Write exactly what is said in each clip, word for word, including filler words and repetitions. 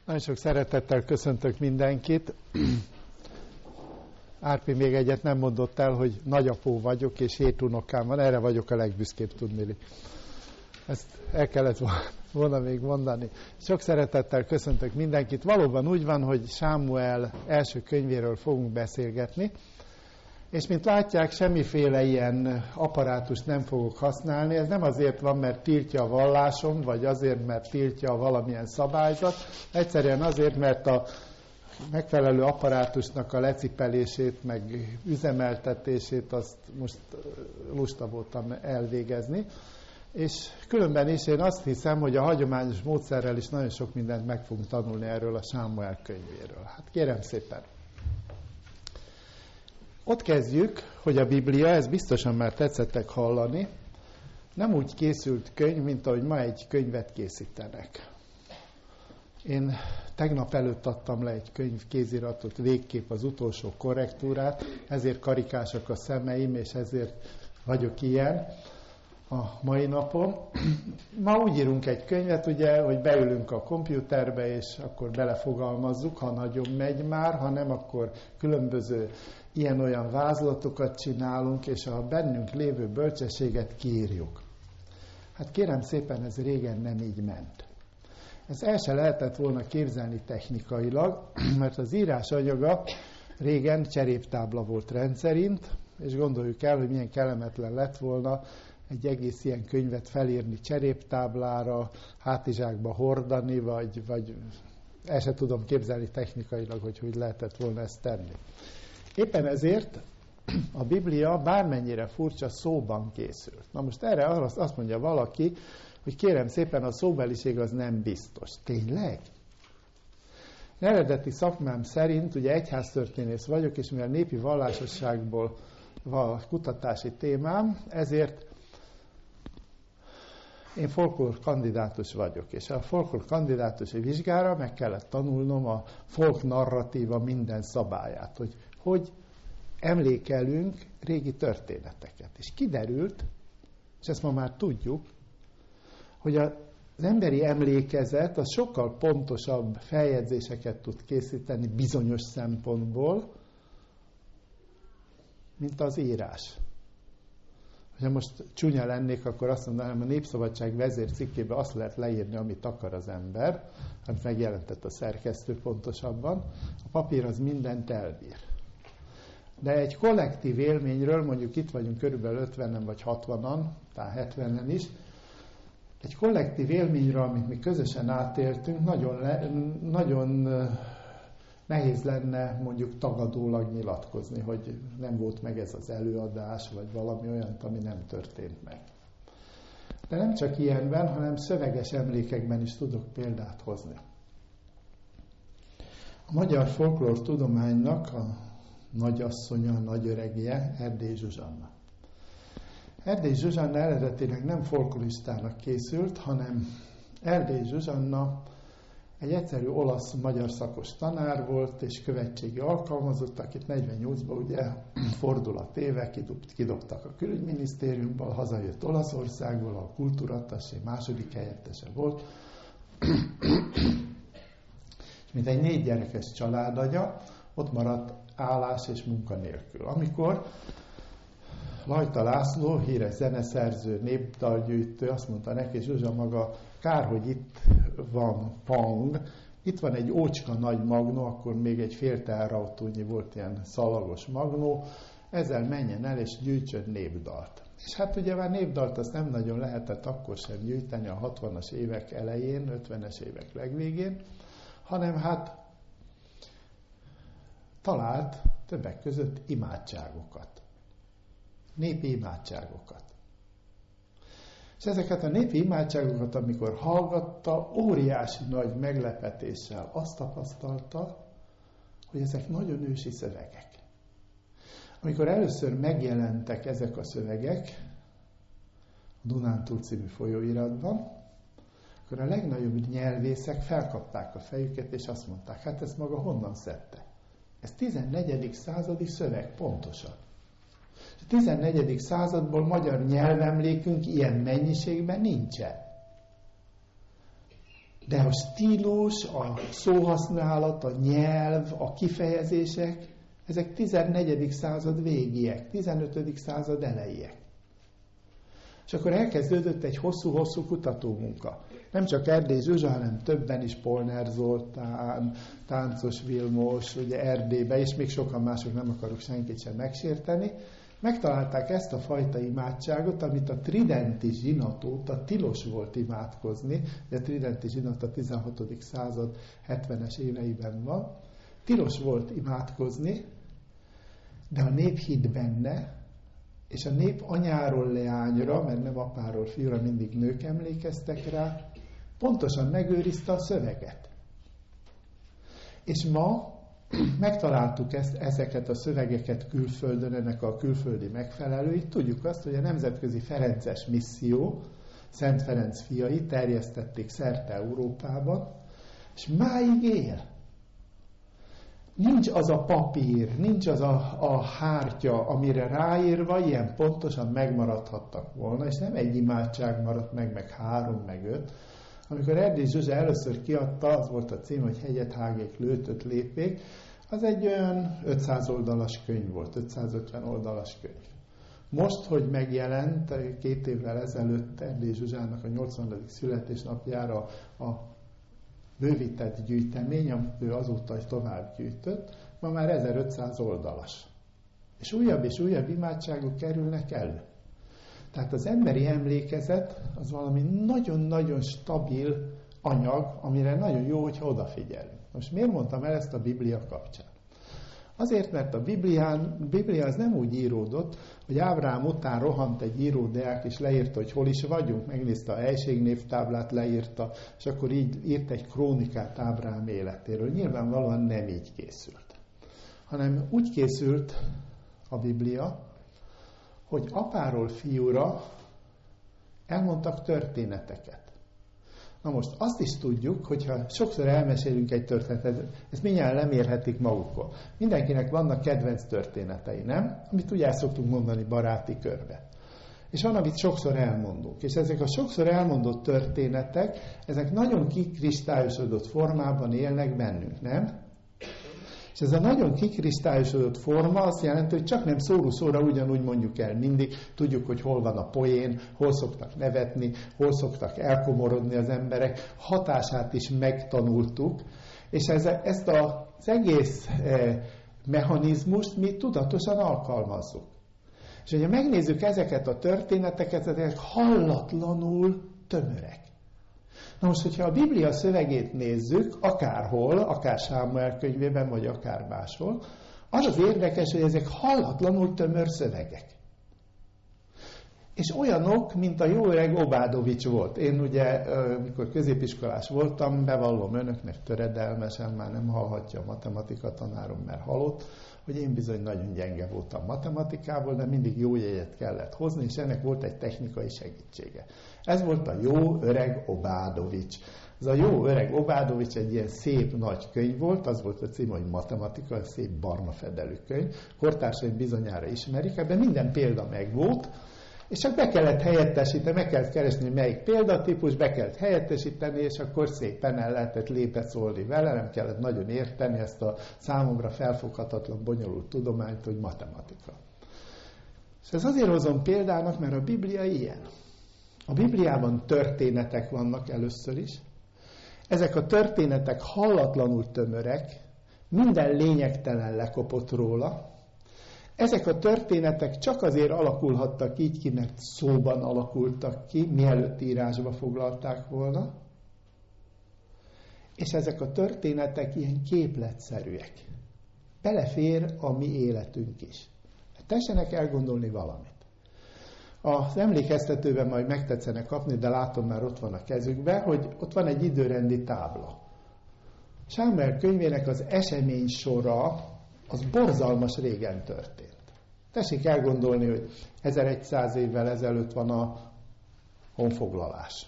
Nagyon sok szeretettel köszöntök mindenkit. Árpi még egyet nem mondott el, hogy nagyapó vagyok, és hét unokám van, erre vagyok a legbüszkébb, tudni. Ezt el kellett volna még mondani. Sok szeretettel köszöntök mindenkit. Valóban úgy van, hogy Sámuel első könyvéről fogunk beszélgetni, és mint látják, semmiféle ilyen apparátust nem fogok használni. Ez nem azért van, mert tiltja a vallásom, vagy azért, mert tiltja valamilyen szabályzat. Egyszerűen azért, mert a megfelelő apparátusnak a lecipelését, meg üzemeltetését azt most lusta voltam elvégezni. És különben is én azt hiszem, hogy a hagyományos módszerrel is nagyon sok mindent meg fogunk tanulni erről a Sámuel könyvéről. Hát kérem szépen! Ott kezdjük, hogy a Biblia, ez biztosan már tetszettek hallani, nem úgy készült könyv, mint ahogy ma egy könyvet készítenek. Én tegnap előtt adtam le egy könyv kéziratot, végképp az utolsó korrektúrát, ezért karikásak a szemeim, és ezért vagyok ilyen a mai napon. Ma úgy írunk egy könyvet, ugye, hogy beülünk a kompjúterbe, és akkor belefogalmazzuk, ha nagyon megy már, ha nem, akkor különböző ilyen-olyan vázlatokat csinálunk, és a bennünk lévő bölcsességet kiírjuk. Hát kérem szépen, ez régen nem így ment. Ez el se lehetett volna képzelni technikailag, mert az írás anyaga régen cseréptábla volt rendszerint, és gondoljuk el, hogy milyen kellemetlen lett volna egy egész ilyen könyvet felírni cseréptáblára, hátizsákba hordani, vagy, vagy el se tudom képzelni technikailag, hogy hogy lehetett volna ezt tenni. Éppen ezért a Biblia bármennyire furcsa szóban készült. Na most erre azt mondja valaki, hogy kérem szépen, a szóbeliség az nem biztos. Tényleg? Eredeti szakmám szerint, ugye egyháztörténész vagyok, és mivel népi vallásosságból van kutatási témám, ezért én folklór kandidátus vagyok, és a folklór kandidátusi vizsgára meg kellett tanulnom a folk narratíva minden szabályát, hogy hogy emlékelünk régi történeteket. És kiderült, és ezt ma már tudjuk, hogy az emberi emlékezet az sokkal pontosabb feljegyzéseket tud készíteni bizonyos szempontból, mint az írás. Ha most csúnya lennék, akkor azt mondanám, a Népszabadság vezércikkében azt lehet leírni, amit akar az ember, amit megjelentett a szerkesztő pontosabban. A papír az mindent elbír. De egy kollektív élményről, mondjuk itt vagyunk körülbelül ötvenen vagy hatvanan, tehát hetvenen is, egy kollektív élményről, amit mi közösen átéltünk, nagyon, le, nagyon nehéz lenne mondjuk tagadólag nyilatkozni, hogy nem volt meg ez az előadás, vagy valami olyan, ami nem történt meg. De nem csak ilyenben, hanem szöveges emlékekben is tudok példát hozni. A magyar folklór tudománynak a nagyasszonya, nagyöregje Erdélyi Zsuzsanna. Erdélyi Zsuzsanna eredetileg nem folkloristának készült, hanem Erdélyi Zsuzsanna egy egyszerű olasz-magyar szakos tanár volt, és követségi alkalmazott, akit negyvennyolcban ugye fordulat éve kidobtak a külügyminisztériumból, hazajött Olaszországból, a kultúrattassé második helyettese volt, és mint egy négy gyerekes családanya, ott maradt állás és munka nélkül. Amikor Lajta László, híres zeneszerző, népdalgyűjtő, azt mondta neki, Zsuzsa maga, kár, hogy itt van pang, itt van egy ócska nagy magnó, akkor még egy fél teherautónyi volt ilyen szalagos magnó, ezzel menjen el és gyűjtsön népdalt. És hát ugye már népdalt azt nem nagyon lehetett akkor sem gyűjteni a hatvanas évek elején, ötvenes évek legvégén, hanem hát talált többek között imádságokat. Népi imádságokat. És ezeket a népi imádságokat, amikor hallgatta, óriási nagy meglepetéssel azt tapasztalta, hogy ezek nagyon ősi szövegek. Amikor először megjelentek ezek a szövegek a Dunántúl című folyóiratban, akkor a legnagyobb nyelvészek felkapták a fejüket, és azt mondták, hát ezt maga honnan szedte? Ez tizennegyedik századi szöveg, pontosan. A tizennegyedik századból magyar nyelvemlékünk ilyen mennyiségben nincsen. de a stílus, a szóhasználat, a nyelv, a kifejezések, ezek tizennegyedik század végiek, tizenötödik század elejéek. És akkor elkezdődött egy hosszú-hosszú kutatómunka. Nem csak Erdély Zsuzsa, hanem többen is, Polner Zoltán, Táncos Vilmos, ugye Erdélybe, és még sokan mások, nem akarok senkit sem megsérteni. Megtalálták ezt a fajta imádságot, amit a tridenti zsinat óta tilos volt imádkozni, de a tridenti zsinat a tizenhatodik század hetvenes éveiben van. Tilos volt imádkozni, de a nép hitt benne, és a nép anyáról leányra, mert nem apáról fiúra, mindig nők emlékeztek rá, pontosan megőrizte a szöveget. És ma megtaláltuk ezt, ezeket a szövegeket külföldön, ennek a külföldi megfelelőit. Tudjuk azt, hogy a Nemzetközi Ferences Misszió, Szent Ferenc fiai terjesztették szerte Európában, és máig él. Nincs az a papír, nincs az a, a hártya, amire ráírva ilyen pontosan megmaradhattak volna, és nem egy imádság maradt meg, meg három, meg öt. Amikor Erdély Zsuzsa először kiadta, az volt a cím, hogy Hegyet hágék, lőtöt lépék, az egy olyan ötszáz oldalas könyv volt, ötszázötven oldalas könyv. Most, hogy megjelent két évvel ezelőtt Erdély Zsuzsának a nyolcvanadik születésnapjára a bővített gyűjtemény, amit ő azóta tovább gyűjtött, ma már ezerötszáz oldalas. És újabb és újabb imádságok kerülnek elő. Tehát az emberi emlékezet az valami nagyon-nagyon stabil anyag, amire nagyon jó, hogyha odafigyelünk. Most miért mondtam el ezt a Biblia kapcsán? Azért, mert a Biblián, Biblia az nem úgy íródott, hogy Ábrahám után rohant egy íródeák, és leírta, hogy hol is vagyunk, megnézte a helységnévtáblát, leírta, és akkor így írt egy krónikát Ábrahám életéről. Nyilvánvalóan nem így készült. Hanem úgy készült a Biblia, hogy apáról fiúra elmondtak történeteket. Na most azt is tudjuk, hogyha sokszor elmesélünk egy történetet, ezt mindjárt lemérhetik magukon. Mindenkinek vannak kedvenc történetei, nem? Amit ugye el szoktunk mondani baráti körbe. És van, amit sokszor elmondunk. És ezek a sokszor elmondott történetek, ezek nagyon kikristályosodott formában élnek bennünk, nem? És ez a nagyon kikristályosodott forma azt jelenti, hogy csak nem szóró szóra ugyanúgy mondjuk el mindig. Tudjuk, hogy hol van a poén, hol szoktak nevetni, hol szoktak elkomorodni az emberek. Hatását is megtanultuk. És ez, ezt az egész eh, mechanizmust mi tudatosan alkalmazzuk. És hogyha megnézzük ezeket a történeteket, ezek hallatlanul tömörek. Na most, hogyha a Biblia szövegét nézzük, akárhol, akár Sámuel könyvében, vagy akár máshol, az az érdekes, hogy ezek hallatlanul tömör szövegek. És olyanok, mint a jó öreg Obádovics volt. Én ugye, mikor középiskolás voltam, bevallom önöknek töredelmesen, már nem hallhatja a matematika tanárom, mert halott, hogy én bizony nagyon gyenge voltam matematikával, de mindig jó jegyet kellett hozni, és ennek volt egy technikai segítsége. Ez volt a jó öreg Obádovics. Ez a jó öreg Obádovics egy ilyen szép nagy könyv volt, az volt a cím, hogy matematika, szép barna fedelű könyv. Kortársaim bizonyára ismerik, ebben minden példa megvolt, és csak be kellett helyettesíteni, meg kellett keresni, hogy melyik példatípus, be kellett helyettesíteni, és akkor szépen el lehetett lépecolni vele, nem kellett nagyon érteni ezt a számomra felfoghatatlan, bonyolult tudományt, hogy matematika. És ez azért hozom példának, mert a Biblia ilyen. A Bibliában történetek vannak először is. Ezek a történetek hallatlanul tömörek, minden lényegtelen lekopott róla. Ezek a történetek csak azért alakulhattak így ki, mert szóban alakultak ki, mielőtt írásba foglalták volna. És ezek a történetek ilyen képletszerűek. Belefér a mi életünk is. Tessenek elgondolni valamit. Az emlékeztetőben majd megtetszenek kapni, de látom, már ott van a kezükben, hogy ott van egy időrendi tábla. Sámuel könyvének az esemény sora az borzalmas régen történt. Tessék elgondolni, hogy ezerszáz évvel ezelőtt van a honfoglalás.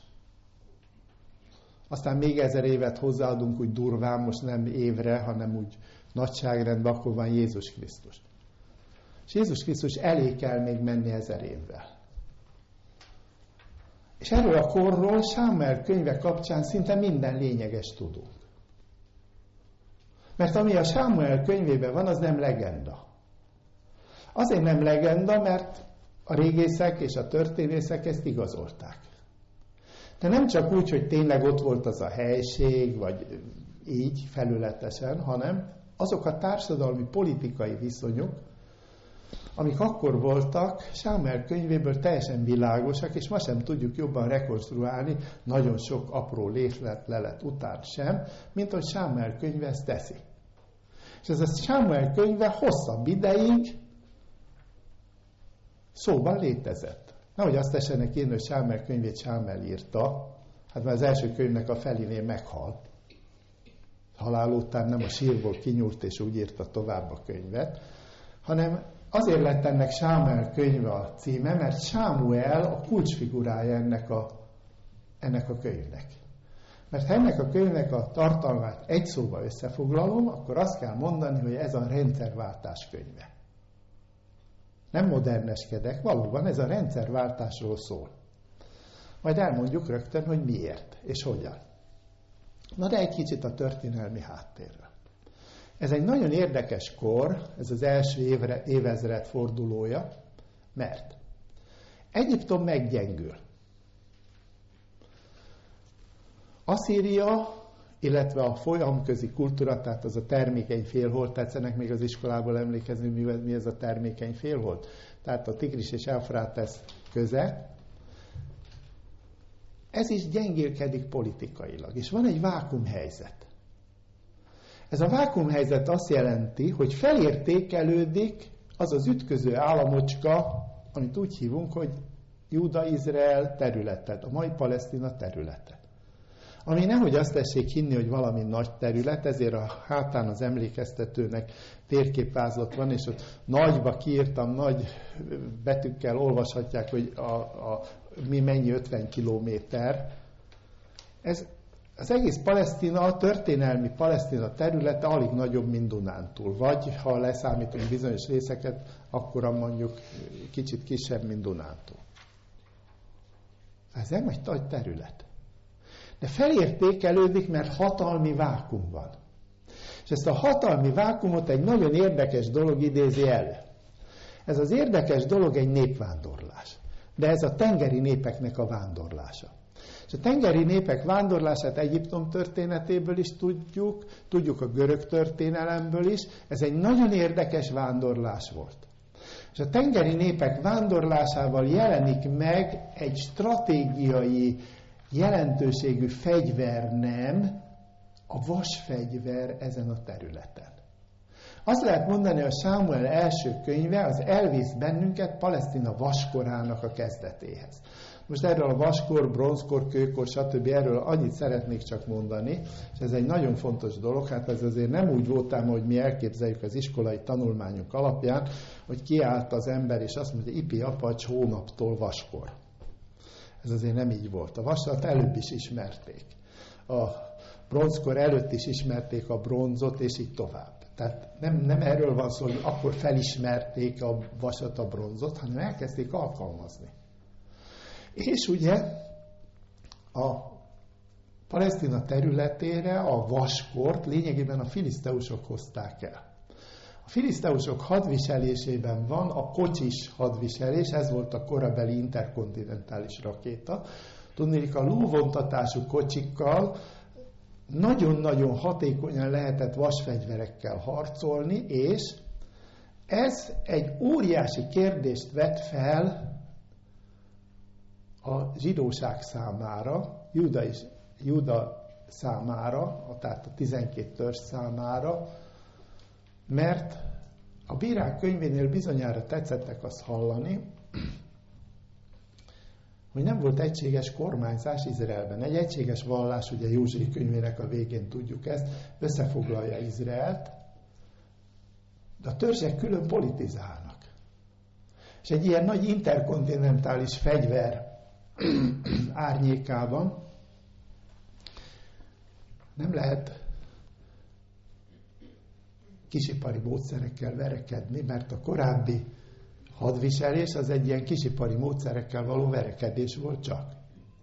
Aztán még ezer évet hozzáadunk úgy durván, most nem évre, hanem úgy nagyságrendben, akkor van Jézus Krisztus. És Jézus Krisztus elé kell még menni ezer évvel. És erről a korról Sámuel könyve kapcsán szinte minden lényeges tudunk. Mert ami a Sámuel könyvében van, az nem legenda. Azért nem legenda, mert a régészek és a történészek ezt igazolták. De nem csak úgy, hogy tényleg ott volt az a helység, vagy így felületesen, hanem azok a társadalmi, politikai viszonyok, amik akkor voltak, Sámuel könyvéből teljesen világosak, és ma sem tudjuk jobban rekonstruálni, nagyon sok apró létletlelet után sem, mint hogy Sámuel könyve ezt teszi. És ez a Sámuel könyve hosszabb ideig szóban létezett. Nehogy azt tessenek én, hogy Sámuel könyvét Sámuel írta, hát már az első könyvnek a felénél meghalt. Halál után nem a sírból kinyúlt és úgy írta tovább a könyvet, hanem azért lett ennek Sámuel könyve a címe, mert Sámuel a kulcsfigurája ennek a, ennek a könyvnek. Mert ha ennek a könyvnek a tartalmát egy szóba összefoglalom, akkor azt kell mondani, hogy ez a rendszerváltás könyve. Nem moderneskedek, valóban ez a rendszerváltásról szól. Majd elmondjuk rögtön, hogy miért és hogyan. Na de egy kicsit a történelmi háttérről. Ez egy nagyon érdekes kor, ez az első évre, évezred fordulója, mert Egyiptom meggyengül. Asszíria, illetve a folyamközi kultúra, tehát az a termékeny félhold, tetszenek még az iskolából emlékezni, mi ez a termékeny félhold? Tehát a Tigris és Eufrátesz köze, ez is gyengélkedik politikailag, és van egy vákuumhelyzet. Ez a vákuumhelyzet azt jelenti, hogy felértékelődik az az ütköző államocska, amit úgy hívunk, hogy Júda-Izrael területet, a mai Palesztina területe. Ami nehogy azt tessék hinni, hogy valami nagy terület, ezért a hátán az emlékeztetőnek térképvázlat van, és ott nagyba kiírtam, nagy betűkkel olvashatják, hogy a, a, mi mennyi ötven kilométer. Ez, az egész Palesztina, a történelmi Palesztina területe alig nagyobb, mint Dunántúl. Vagy, ha leszámítunk bizonyos részeket, akkor mondjuk kicsit kisebb, mint Dunántúl. Ez nem egy nagy terület. De felértékelődik, mert hatalmi vákum van. És ezt a hatalmi vákumot egy nagyon érdekes dolog idézi elő. Ez az érdekes dolog egy népvándorlás. De ez a tengeri népeknek a vándorlása. És a tengeri népek vándorlását Egyiptom történetéből is tudjuk, tudjuk a görög történelemből is, ez egy nagyon érdekes vándorlás volt. És a tengeri népek vándorlásával jelenik meg egy stratégiai jelentőségű fegyver nem, a vasfegyver ezen a területen. Azt lehet mondani, hogy a Sámuel első könyve az elvisz bennünket Palesztina vaskorának a kezdetéhez. Most erről a vaskor, bronzkor, kőkor, stb. Erről annyit szeretnék csak mondani, és ez egy nagyon fontos dolog, hát ez azért nem úgy voltám, hogy mi elképzeljük az iskolai tanulmányunk alapján, hogy kiállt az ember, és azt mondja, ipi apacs hónaptól vaskor. Ez azért nem így volt. A vasat előbb is ismerték. A bronzkor előtt is ismerték a bronzot, és így tovább. Tehát nem, nem erről van szó, hogy akkor felismerték a vasat, a bronzot, hanem elkezdték alkalmazni. És ugye a Palesztina területére a vaskort lényegében a filiszteusok hozták el. A filiszteusok hadviselésében van a kocsis hadviselés, ez volt a korabeli interkontinentális rakéta. Tudnék, a lóvontatású kocsikkal nagyon-nagyon hatékonyan lehetett vasfegyverekkel harcolni, és ez egy óriási kérdést vet fel a zsidóság számára, Júda, is, Júda számára, tehát a tizenkét törzs számára, mert a Bírák könyvénél bizonyára tetszettek azt hallani, hogy nem volt egységes kormányzás Izraelben. Egy egységes vallás, ugye Józsui könyvének a végén tudjuk ezt, összefoglalja Izraelt, de a törzsek külön politizálnak. És egy ilyen nagy interkontinentális fegyver árnyékában nem lehet kisipari módszerekkel verekedni, mert a korábbi hadviselés az egy ilyen kisipari módszerekkel való verekedés volt csak.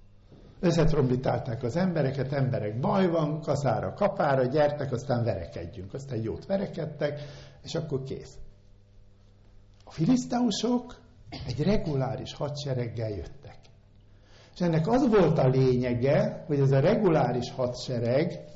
Összetrombitálták az embereket, emberek baj van, kaszára, kapára, gyertek, aztán verekedjünk. Aztán jót verekedtek, és akkor kész. A filiszteusok egy reguláris hadsereggel jöttek. És ennek az volt a lényege, hogy ez a reguláris hadsereg,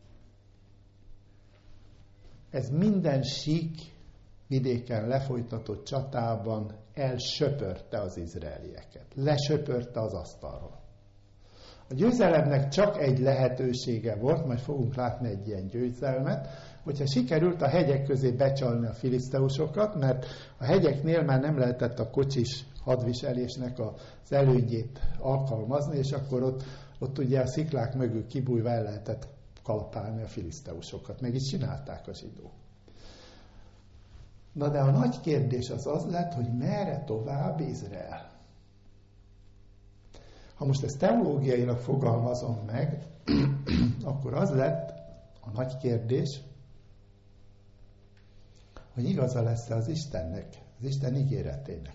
ez minden sík vidéken lefolytatott csatában elsöpörte az izraelieket. Lesöpörte az asztalról. A győzelemnek csak egy lehetősége volt, majd fogunk látni egy ilyen győzelmet, hogyha sikerült a hegyek közé becsalni a filiszteusokat, mert a hegyeknél már nem lehetett a kocsis hadviselésnek az előnyét alkalmazni, és akkor ott, ott ugye a sziklák mögül kibújva el lehetett kalapálni a filiszteusokat. Meg is csinálták a zsidók. Na de a nagy kérdés az az lett, hogy merre tovább Izrael. Ha most ezt teológiailag fogalmazom meg, akkor az lett a nagy kérdés, hogy igaza lesz-e az Istennek, az Isten ígéretének.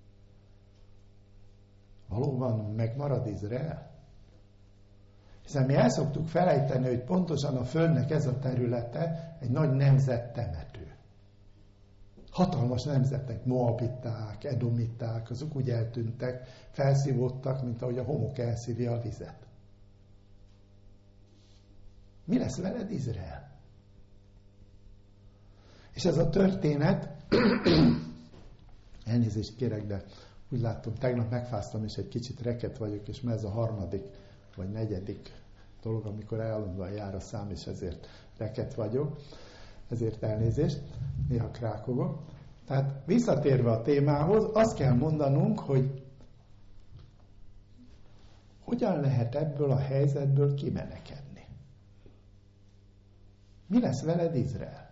Valóban megmarad Izrael? Hiszen mi el szoktuk felejteni, hogy pontosan a Földnek ez a területe egy nagy nemzet temető. Hatalmas nemzetek, moabiták, edomiták, azok úgy eltűntek, felszívódtak, mint ahogy a homok elszívja a vizet. Mi lesz veled, Izrael? És ez a történet, elnézést kérek, de úgy látom, tegnap megfáztam, és egy kicsit reket vagyok, és ez a harmadik vagy negyedik dolog, amikor állandóan jár a szám, és ezért reket vagyok. Ezért elnézést, néha krákogok. Tehát visszatérve a témához, azt kell mondanunk, hogy hogyan lehet ebből a helyzetből kimenekedni. Mi lesz veled, Izrael?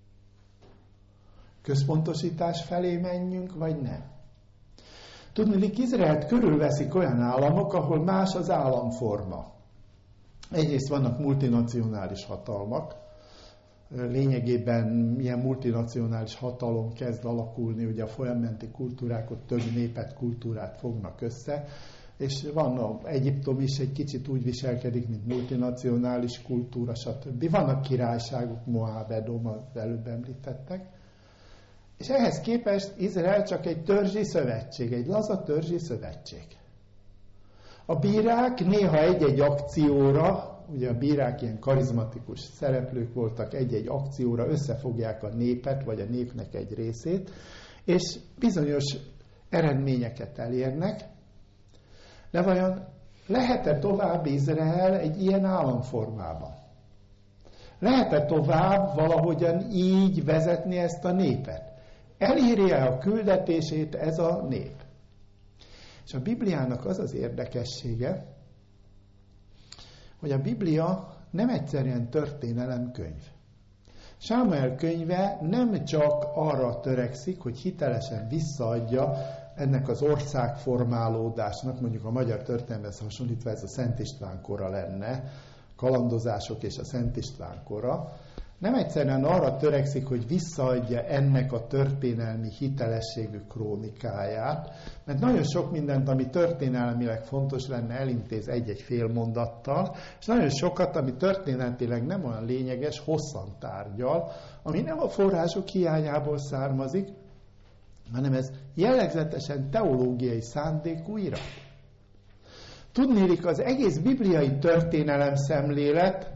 Központosítás felé menjünk, vagy nem? Tudniillik, Izraelt körülveszik olyan államok, ahol más az államforma. Egyrészt vannak multinacionális hatalmak, lényegében milyen multinacionális hatalom kezd alakulni, ugye a folyamenti kultúrák, ott több népet, kultúrát fognak össze, és van a Egyiptom is egy kicsit úgy viselkedik, mint multinacionális kultúra, stb. Vannak királyságok, Moab, Edom, az előbb említettek, és ehhez képest Izrael csak egy törzsi szövetség, egy laza törzsi szövetség. A bírák néha egy-egy akcióra, ugye a bírák ilyen karizmatikus szereplők voltak, egy-egy akcióra összefogják a népet, vagy a népnek egy részét, és bizonyos eredményeket elérnek, de vajon lehet-e tovább Izrael egy ilyen államformában? Lehet-e tovább valahogyan így vezetni ezt a népet? Elírja a küldetését ez a nép? És a Bibliának az az érdekessége, hogy a Biblia nem egyszerűen történelemkönyv. Sámuel könyve nem csak arra törekszik, hogy hitelesen visszaadja ennek az országformálódásnak, mondjuk a magyar történelemhez hasonlítva ez a Szent István kora lenne, kalandozások és a Szent István kora, nem egyszerűen arra törekszik, hogy visszaadja ennek a történelmi hitelességű krónikáját, mert nagyon sok mindent, ami történelmileg fontos lenne, elintéz egy-egy fél mondattal, és nagyon sokat, ami történetileg nem olyan lényeges, hosszan tárgyal, ami nem a források hiányából származik, hanem ez jellegzetesen teológiai szándékú irat. Tudniillik, az egész bibliai történelem szemlélet,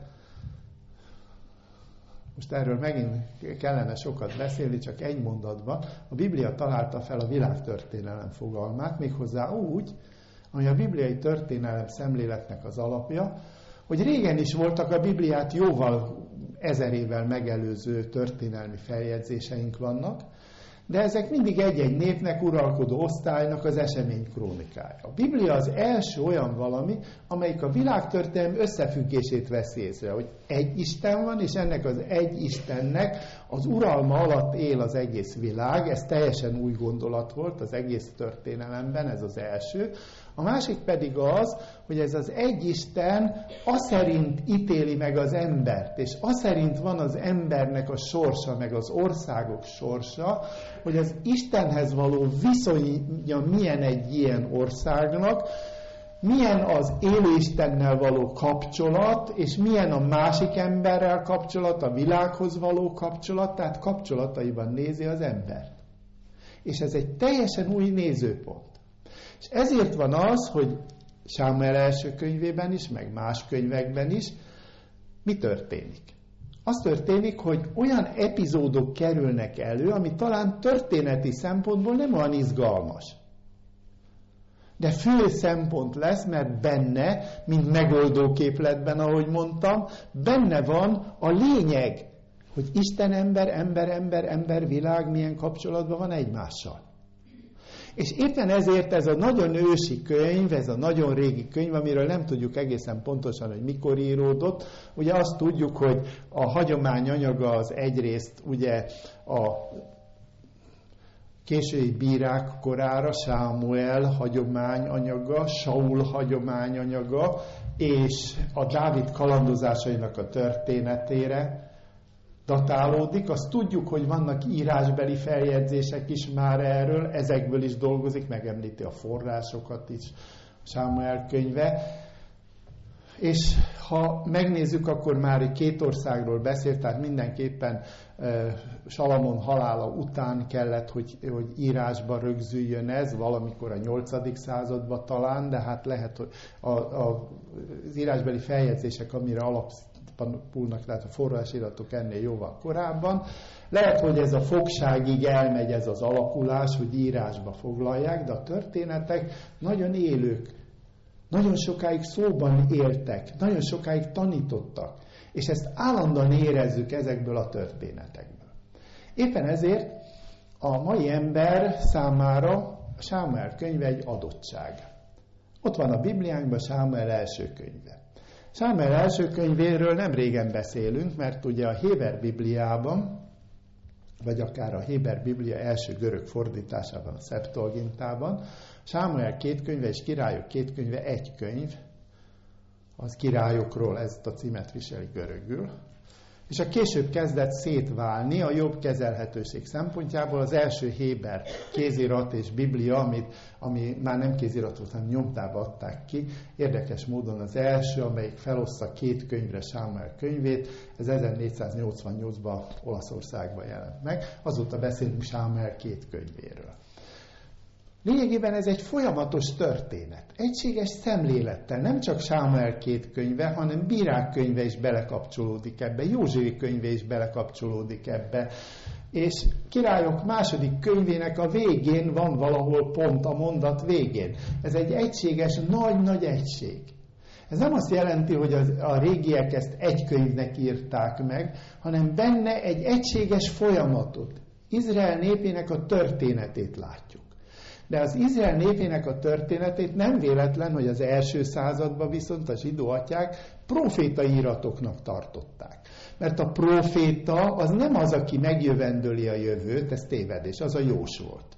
most erről megint kellene sokat beszélni, csak egy mondatban, a Biblia találta fel a világtörténelem fogalmát, méghozzá úgy, ami a bibliai történelem szemléletnek az alapja, hogy régen is voltak a Bibliát jóval ezer évvel megelőző történelmi feljegyzéseink vannak, de ezek mindig egy-egy népnek, uralkodó osztálynak az esemény krónikája. A Biblia az első olyan valami, amelyik a világtörténelem összefüggését veszi észre, hogy egy Isten van, és ennek az egy Istennek az uralma alatt él az egész világ, ez teljesen új gondolat volt az egész történelemben, ez az első. A másik pedig az, hogy ez az egy Isten aszerint ítéli meg az embert, és aszerint van az embernek a sorsa, meg az országok sorsa, hogy az Istenhez való viszonya milyen egy ilyen országnak, milyen az élő Istennel való kapcsolat, és milyen a másik emberrel kapcsolat, a világhoz való kapcsolat, tehát kapcsolataiban nézi az embert. És ez egy teljesen új nézőpont. És ezért van az, hogy Sámuel első könyvében is, meg más könyvekben is, mi történik? Az történik, hogy olyan epizódok kerülnek elő, ami talán történeti szempontból nem olyan izgalmas. De fő szempont lesz, mert benne, mint megoldó képletben, ahogy mondtam, benne van a lényeg, hogy Isten ember, ember, ember, ember, világ milyen kapcsolatban van egymással. És éppen ezért ez a nagyon ősi könyv, ez a nagyon régi könyv, amiről nem tudjuk egészen pontosan, hogy mikor íródott. Ugye azt tudjuk, hogy a hagyomány anyaga az egyrészt ugye a késői bírák korára, Sámuel hagyomány anyaga, Saul hagyomány anyaga, és a Dávid kalandozásainak a történetére datálódik. Azt tudjuk, hogy vannak írásbeli feljegyzések is már erről, ezekből is dolgozik, megemlíti a forrásokat is Sámuel könyve. És ha megnézzük, akkor már két országról beszélt, tehát mindenképpen uh, Salamon halála után kellett, hogy, hogy írásba rögzüljön ez, valamikor a nyolcadik században talán, de hát lehet, hogy a, a, az írásbeli feljegyzések, amire alapulnak, tehát a forrásiratok ennél jóval korábban. Lehet, hogy ez a fogságig elmegy ez az alakulás, hogy írásba foglalják, de a történetek nagyon élők. Nagyon sokáig szóban éltek, nagyon sokáig tanítottak, és ezt állandóan érezzük ezekből a történetekből. Éppen ezért a mai ember számára a Sámuel könyve egy adottság. Ott van a Bibliánkban Sámuel első könyve. Sámuel első könyvéről nem régen beszélünk, mert ugye a Héber Bibliában, vagy akár a Héber Biblia első görög fordításában, a Szeptuagintában, Sámuel két könyve és Királyok két könyve egy könyv, az királyokról ezt a címet viseli görögül, és a később kezdett szétválni a jobb kezelhetőség szempontjából. Az első héber kézirat és Biblia, amit, ami már nem kézirat volt, hanem nyomtába adták ki, érdekes módon az első, amelyik feloszta két könyvre Sámuel könyvét, ez ezernégyszáznyolcvannyolcban Olaszországban jelent meg, azóta beszélünk Sámuel két könyvéről. Lényegében ez egy folyamatos történet, egységes szemlélettel, nem csak Sámuel két könyve, hanem Bírák könyve is belekapcsolódik ebbe, Józsué könyve is belekapcsolódik ebbe, és Királyok második könyvének a végén van valahol pont a mondat végén. Ez egy egységes, nagy-nagy egység. Ez nem azt jelenti, hogy az, a régiek ezt egy könyvnek írták meg, hanem benne egy egységes folyamatot, Izrael népének a történetét látjuk. De az Izrael népének a történetét nem véletlen, hogy az első században viszont a zsidó atyák prófétaíratoknak tartották. Mert a próféta az nem az, aki megjövendöli a jövőt, ez tévedés, az a Jós volt.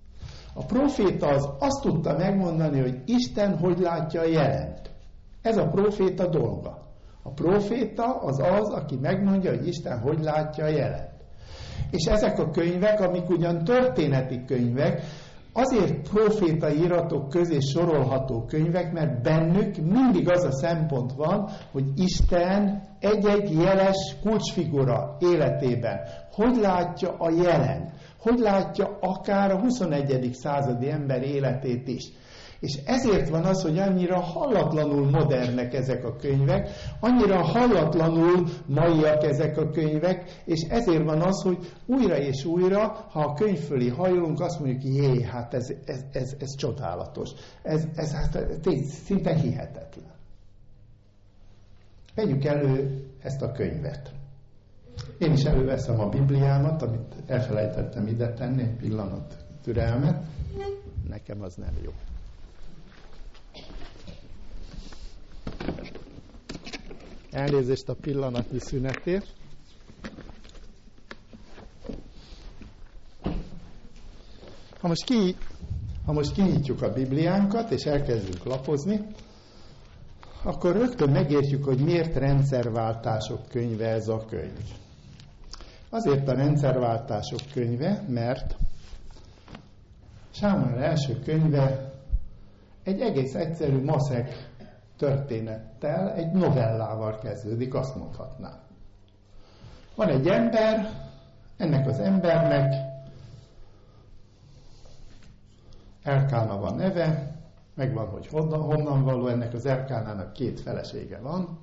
A próféta az azt tudta megmondani, hogy Isten hogy látja a jelent. Ez a próféta dolga. A próféta az az, aki megmondja, hogy Isten hogy látja a jelent. És ezek a könyvek, amik ugyan történeti könyvek, azért prófétai iratok közé sorolható könyvek, mert bennük mindig az a szempont van, hogy Isten egy-egy jeles kulcsfigura életében hogy látja a jelen, hogy látja akár a huszonegyedik századi ember életét is. És ezért van az, hogy annyira hallatlanul modernek ezek a könyvek, annyira hallatlanul maiak ezek a könyvek, és ezért van az, hogy újra és újra, ha a könyv fölé hajolunk, azt mondjuk, jé, hát ez, ez, ez, ez csodálatos. Ez, ez hát szinte hihetetlen. Vegyük elő ezt a könyvet. Én is előveszem a Bibliámat, amit elfelejtettem ide tenni, egy pillanat türelmet. Nekem az nem jó. Elnézést a pillanatnyi szünetért. Ha most, ki, ha most kinyitjuk a Bibliánkat, és elkezdünk lapozni, akkor rögtön megértjük, hogy miért rendszerváltások könyve ez a könyv. Azért a rendszerváltások könyve, mert Sámuel első könyve egy egész egyszerű maszek történettel, egy novellával kezdődik, azt mondhatnám. Van egy ember, ennek az embernek Elkána van neve, megvan, hogy honnan, honnan való, ennek az Elkánának két felesége van.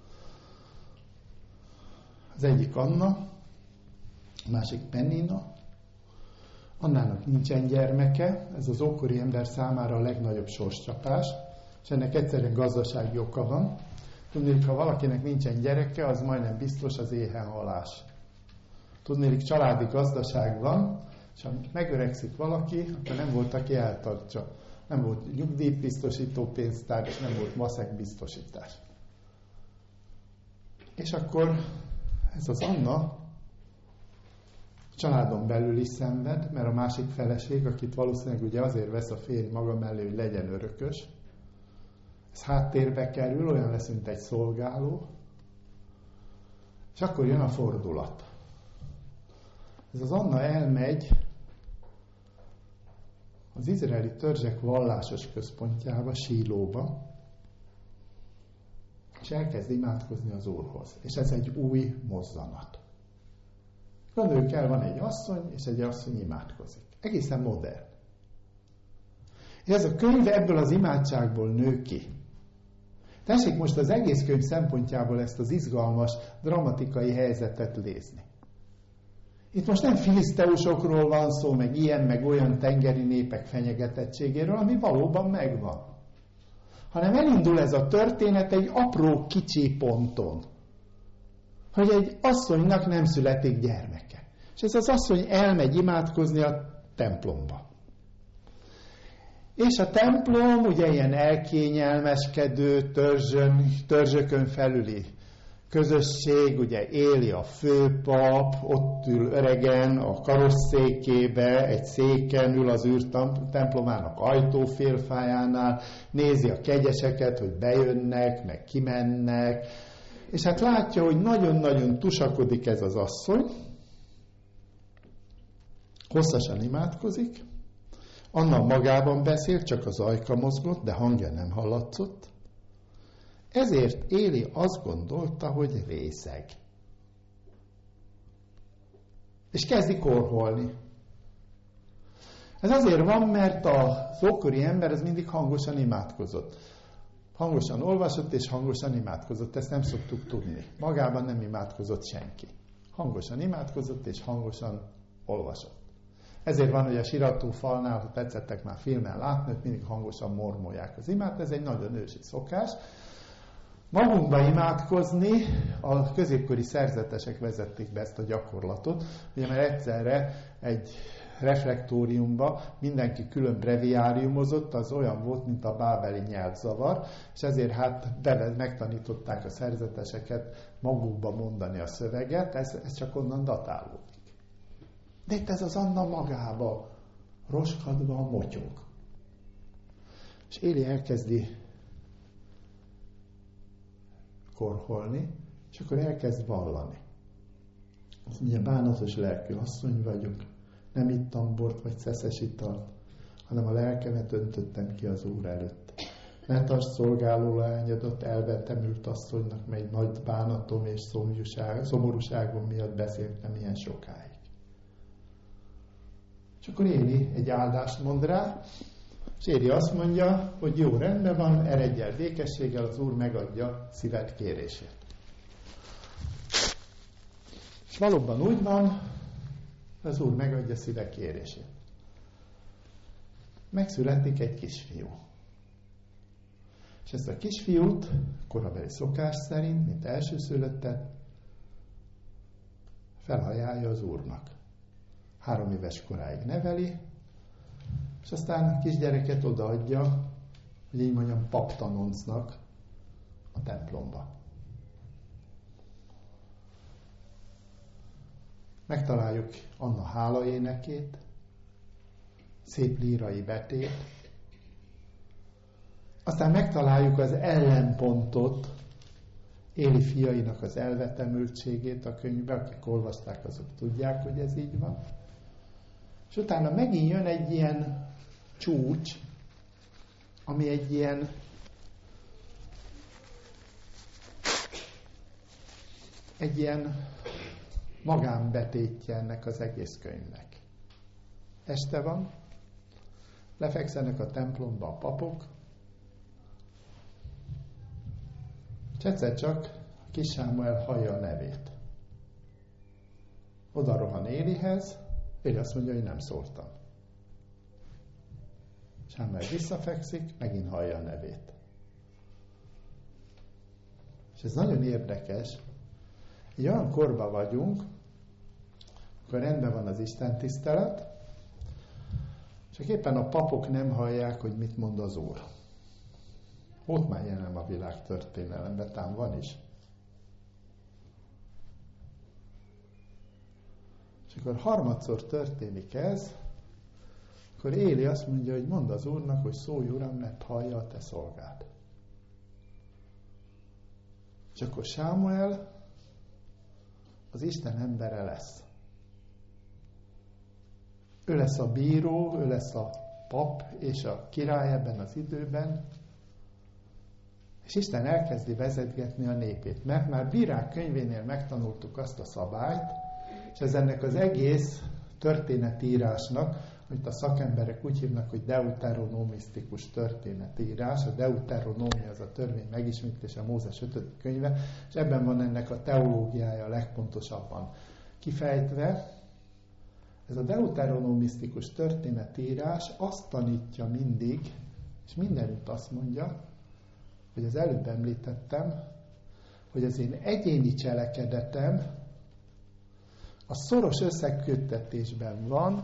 Az egyik Anna, a másik Pennina. Annának nincsen gyermeke, ez az ókori ember számára a legnagyobb sorscsapás, és ennek egyszerűen gazdasági oka van. Tudnék, ha valakinek nincsen gyereke, az majdnem biztos az éhenhalás. Tudnék, családi gazdaság van, és ha megöregszik valaki, akkor nem volt, aki eltartsa. Nem volt nyugdíjbiztosító pénztár, és nem volt maszek biztosítás. És akkor ez az Anna családon belül is szenved, mert a másik feleség, akit valószínűleg ugye azért vesz a férj maga mellé, hogy legyen örökös, ez háttérbe kerül, olyan lesz, mint egy szolgáló, és akkor jön a fordulat. Ez az Anna elmegy az izraeli törzsek vallásos központjába, Sílóba, és elkezd imádkozni az Úrhoz. És ez egy új mozzanat. Gondoljuk el, van egy asszony, és egy asszony imádkozik. Egészen modern. És ez a könyv ebből az imádságból nő ki. Tessék most az egész könyv szempontjából ezt az izgalmas, dramatikai helyzetet nézni. Itt most nem filiszteusokról van szó, meg ilyen, meg olyan tengeri népek fenyegetettségéről, ami valóban megvan. Hanem elindul ez a történet egy apró, kicsi ponton. Hogy egy asszonynak nem születik gyermeke. És ez az asszony elmegy imádkozni a templomba. És a templom ugye ilyen elkényelmeskedő, törzsön, törzsökön felüli közösség, ugye éli a főpap, ott ül öregen a karosszékébe, egy széken ül az űrtemplomának ajtófélfájánál, nézi a kegyeseket, hogy bejönnek, meg kimennek, és hát látja, hogy nagyon-nagyon tusakodik ez az asszony, hosszasan imádkozik, Anna magában beszélt, csak az ajka mozgott, de hangja nem hallatszott. Ezért Éli azt gondolta, hogy részeg. És kezdi korholni. Ez azért van, mert az ókori ember ez mindig hangosan imádkozott. Hangosan olvasott és hangosan imádkozott. Ezt nem szoktuk tudni. Magában nem imádkozott senki. Hangosan imádkozott és hangosan olvasott. Ezért van, hogy a sirató falnál, ha tetszettek már filmen látni, hogy mindig hangosan mormolják az imát. Ez egy nagyon ősi szokás. Magunkba imádkozni a középkori szerzetesek vezették be ezt a gyakorlatot, ugye mert egyszerre egy reflektóriumba mindenki külön breviáriumozott, az olyan volt, mint a bábeli nyelvzavar, és ezért hát bele, megtanították a szerzeteseket magukba mondani a szöveget, ez, ez csak onnan datálódik. De itt ez az Anna magába roskadva motyog. És Éli elkezdi korholni, és akkor elkezd vallani. Azt mondja, bánatos lelkű asszony vagyok, nem ittam bort vagy szeszes italt, hanem a lelkemet öntöttem ki az Úr előtt. Ne tarts szolgáló lányodat elvetemült asszonynak, mely nagy bánatom és szomorúságom miatt beszéltem ilyen sokáig. És akkor Éli egy áldást mond rá, és Éli azt mondja, hogy jó, rendben van, eredj el békességgel, az Úr megadja szíved kérését. És valóban úgy van, az Úr megadja szíve kérését. Megszületik egy kisfiú. És ezt a kisfiút korabeli szokás szerint, mint elsőszülöttet, felajánlja az Úrnak. Három éves koráig neveli, és aztán a kisgyereket odaadja, hogy így mondjam, paptanoncnak a templomba. Megtaláljuk Anna hálaénekét, szép lírai betét, aztán megtaláljuk az ellenpontot, Éli fiainak az elvetemültségét a könyvbe, akik olvasták, azok tudják, hogy ez így van. És utána megint jön egy ilyen csúcs, ami egy ilyen egy ilyen magánbetétje ennek az egész könyvnek. Este van, lefekszenek a templomba a papok, és egyszer csak kis Sámuel hallja a nevét. Oda rohan Élihez, Éli azt mondja, hogy nem szóltam. Sámuel visszafekszik, megint hallja a nevét. És ez nagyon érdekes. Egy olyan korban vagyunk, akkor rendben van az istentisztelet, csak éppen a papok nem hallják, hogy mit mond az Úr. Ott már jelen a világ történelemben, tám van is. És akkor harmadszor történik ez, akkor Éli azt mondja, hogy mondd az Úrnak, hogy szólj, Uram, mert hallja a te szolgád. És akkor Sámuel az Isten embere lesz. Ő lesz a bíró, ő lesz a pap és a király ebben az időben, és Isten elkezdi vezetgetni a népét. Mert már Bírák könyvénél megtanultuk azt a szabályt, és ez ennek az egész történetírásnak, amit a szakemberek úgy hívnak, hogy deuteronomisztikus történetírás. A deuteronómia az a törvény megismétlés, a Mózes ötödik könyve, és ebben van ennek a teológiája legpontosabban kifejtve. Ez a deuteronomisztikus történetírás azt tanítja mindig, és mindenütt azt mondja, hogy az előbb említettem, hogy az én egyéni cselekedetem a szoros összeköttetésben van,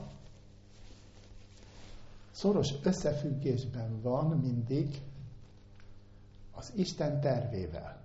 szoros összefüggésben van mindig az Isten tervével.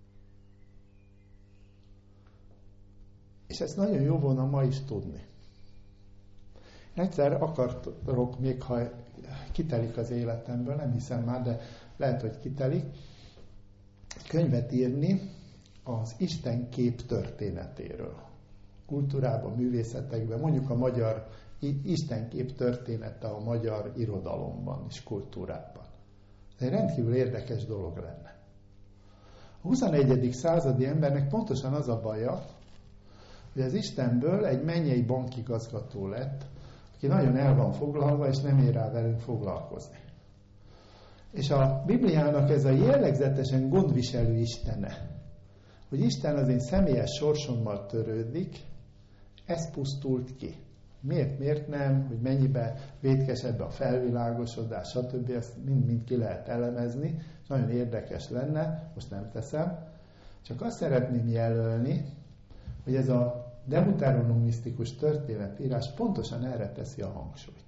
És ezt nagyon jó volna ma is tudni. Egyszer akartok, még ha kitelik az életemből, nem hiszem már, de lehet, hogy kitelik, könyvet írni az Isten kép történetéről. Kultúrában, művészetekben, mondjuk a magyar istenkép története a magyar irodalomban és kultúrában. Ez egy rendkívül érdekes dolog lenne. A huszonegyedik századi embernek pontosan az a baja, hogy az Istenből egy mennyei bankigazgató lett, aki nagyon el van foglalva, és nem ér rá velünk foglalkozni. És a Bibliának ez a jellegzetesen gondviselő Istene, hogy Isten az én személyes sorsommal törődik, ez pusztult ki. Miért, miért nem, hogy mennyibe vétkes ebbe a felvilágosodás, stb. Ezt mind-mind ki lehet elemezni, nagyon érdekes lenne, most nem teszem, csak azt szeretném jelölni, hogy ez a deuteronomisztikus történetírás pontosan erre teszi a hangsúlyt.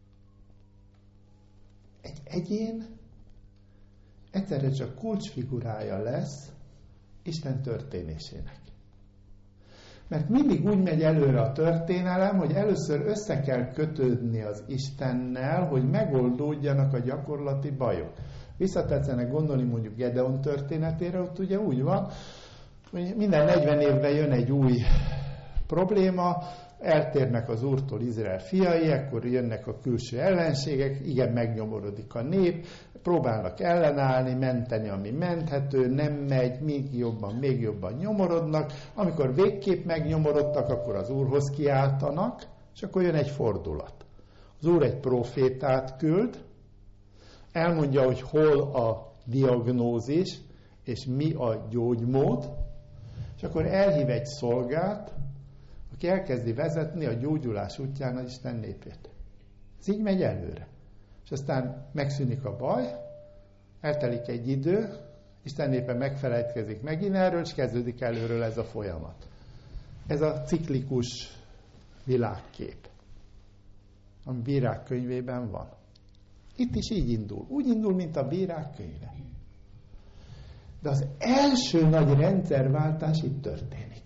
Egy egyén egyszerre csak kulcsfigurája lesz Isten történésének. Mert mindig úgy megy előre a történelem, hogy először össze kell kötődni az Istennel, hogy megoldódjanak a gyakorlati bajok. Visszatetszenek gondolni mondjuk Gedeon történetére, ott ugye úgy van, hogy minden negyven évben jön egy új probléma, eltérnek az Úrtól Izrael fiai, akkor jönnek a külső ellenségek, igen, megnyomorodik a nép, próbálnak ellenállni, menteni, ami menthető, nem megy, még jobban, még jobban nyomorodnak, amikor végképp megnyomorodtak, akkor az Úrhoz kiáltanak, és akkor jön egy fordulat. Az Úr egy profétát küld, elmondja, hogy hol a diagnózis, és mi a gyógymód, és akkor elhív egy szolgát, aki elkezdi vezetni a gyógyulás útján az Isten népét. Ez így megy előre. És aztán megszűnik a baj, eltelik egy idő, Isten népe megfelejtkezik megint erről, és kezdődik előről ez a folyamat. Ez a ciklikus világkép, ami Bírák könyvében van. Itt is így indul. Úgy indul, mint a Bírák könyve. De az első nagy rendszerváltás itt történik.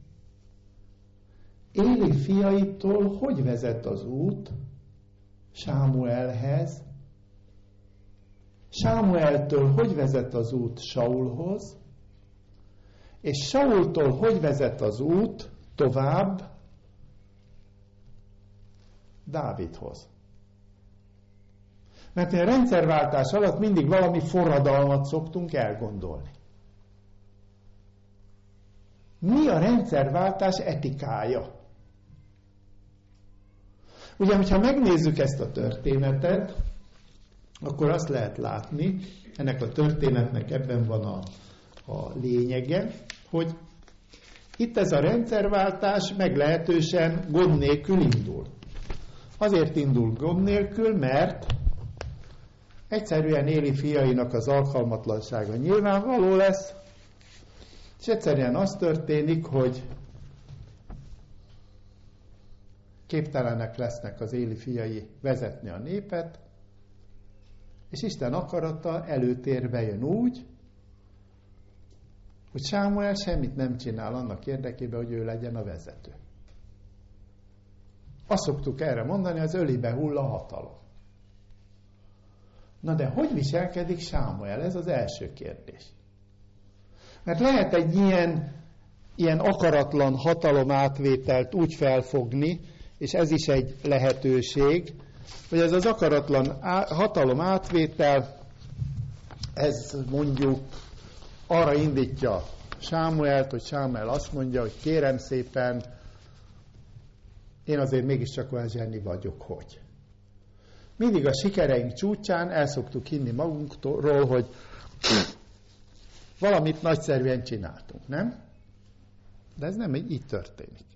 Éli fiaitól hogy vezet az út Sámuelhez? Sámueltől hogy vezet az út Saulhoz? És Saultól hogy vezet az út tovább Dávidhoz? Mert a rendszerváltás alatt mindig valami forradalmat szoktunk elgondolni. Mi a rendszerváltás etikája? Ugye, hogyha megnézzük ezt a történetet, akkor azt lehet látni, ennek a történetnek ebben van a, a lényege, hogy itt ez a rendszerváltás meglehetősen gond nélkül indul. Azért indul gond nélkül, mert egyszerűen Éli fiainak az alkalmatlansága nyilvánvaló lesz, és egyszerűen az történik, hogy képtelenek lesznek az Éli fiai vezetni a népet, és Isten akarata előtérbe jön úgy, hogy Sámuel semmit nem csinál annak érdekében, hogy ő legyen a vezető. Azt szoktuk erre mondani, az ölibe hull a hatalom. Na de hogy viselkedik Sámuel? Ez az első kérdés. Mert lehet egy ilyen, ilyen akaratlan hatalomátvételt úgy felfogni, és ez is egy lehetőség, hogy ez az akaratlan á, hatalomátvétel, ez mondjuk arra indítja Sámuelt, hogy Sámuel azt mondja, hogy kérem szépen, én azért mégiscsak olyan zseni vagyok, hogy. Mindig a sikereink csúcsán el szoktuk hinni magunkról, hogy valamit nagyszerűen csináltunk, nem? De ez nem így történik.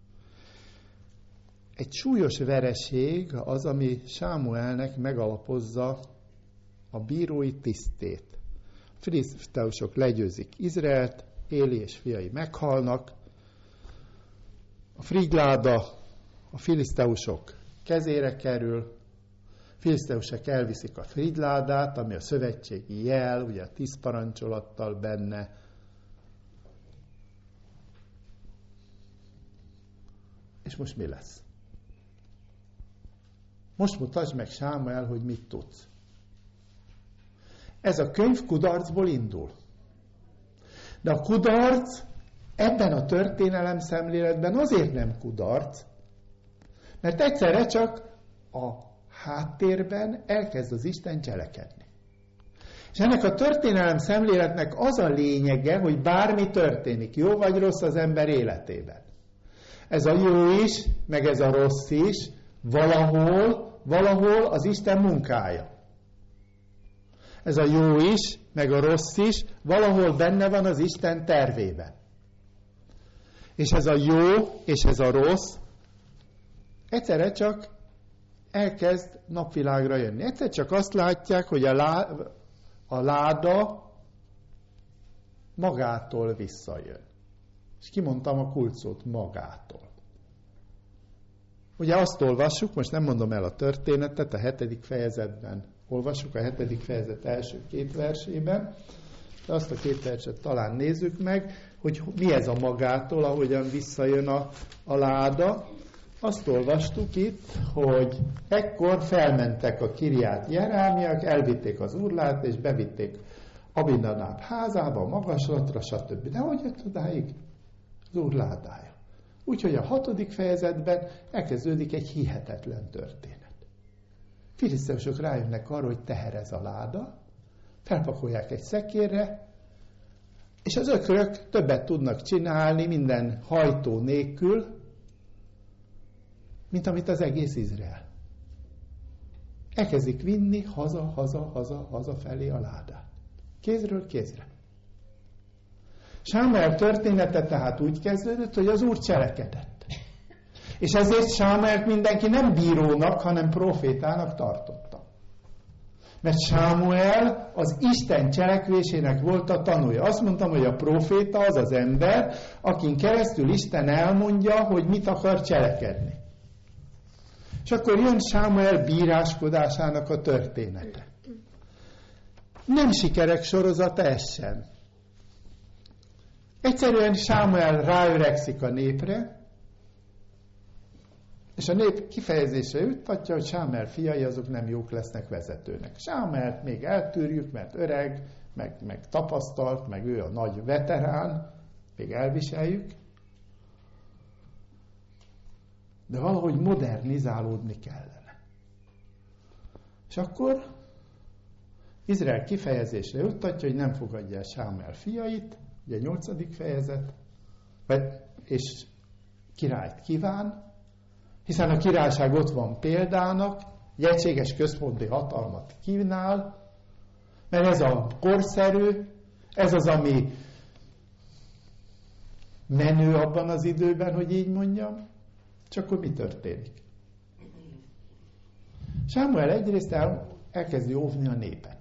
Egy súlyos vereség az, ami Sámuelnek megalapozza a bírói tisztét. A filiszteusok legyőzik Izraelt, Éli és fiai meghalnak, a frigyláda a filiszteusok kezére kerül, a filiszteusok elviszik a frigyládát, ami a szövetségi jel, ugye a tíz parancsolattal benne. És most mi lesz? Most mutasd meg, Sámuel, hogy mit tudsz. Ez a könyv kudarcból indul. De a kudarc ebben a történelem szemléletben azért nem kudarc, mert egyszerre csak a háttérben elkezd az Isten cselekedni. És ennek a történelem szemléletnek az a lényege, hogy bármi történik, jó vagy rossz az ember életében. Ez a jó is, meg ez a rossz is, valahol, valahol az Isten munkája. Ez a jó is, meg a rossz is, valahol benne van az Isten tervében. És ez a jó, és ez a rossz, egyszerre csak elkezd napvilágra jönni. Egyszer csak azt látják, hogy a, lá, a láda magától visszajön. És kimondtam a kulcsszót, magától. Ugye azt olvassuk, most nem mondom el a történetet, a hetedik fejezetben olvassuk, a hetedik fejezet első két versében, de azt a két verset talán nézzük meg, hogy mi ez a magától, ahogyan visszajön a, a láda. Azt olvastuk itt, hogy ekkor felmentek a Kirját jerámiak, elvitték az urlát, és bevitték Abinadáb házába, a magaslatra, stb. De hogy jött odáig? Az úr ládája. Úgyhogy a hatodik fejezetben elkezdődik egy hihetetlen történet. Filiszteusok rájönnek arra, hogy teher ez a láda, felpakolják egy szekérre, és az ökrök többet tudnak csinálni minden hajtó nélkül, mint amit az egész Izrael. Elkezdik vinni haza, haza, haza, haza felé a ládát. Kézről kézre. Sámuel története tehát úgy kezdődött, hogy az Úr cselekedett. És ezért Sámuelt mindenki nem bírónak, hanem profétának tartotta. Mert Sámuel az Isten cselekvésének volt a tanúja. Azt mondtam, hogy a proféta az az ember, akin keresztül Isten elmondja, hogy mit akar cselekedni. És akkor jön Sámuel bíráskodásának a története. Nem sikerek sorozata ez sem. Egyszerűen Sámuel ráöregszik a népre, és a nép kifejezésre juttatja, hogy Sámuel fiai azok nem jók lesznek vezetőnek. Sámuelt még eltűrjük, mert öreg, meg, meg tapasztalt, meg ő a nagy veterán, még elviseljük. De valahogy modernizálódni kellene. És akkor Izrael kifejezésre juttatja, hogy nem fogadja el Sámuel fiait, ugye nyolcadik fejezet, és királyt kíván, hiszen a királyság ott van példának, egy egységes központi hatalmat kínál, mert ez a korszerű, ez az, ami menő abban az időben, hogy így mondjam, csak akkor mi történik? Sámuel egyrészt el, elkezdi óvni a népet.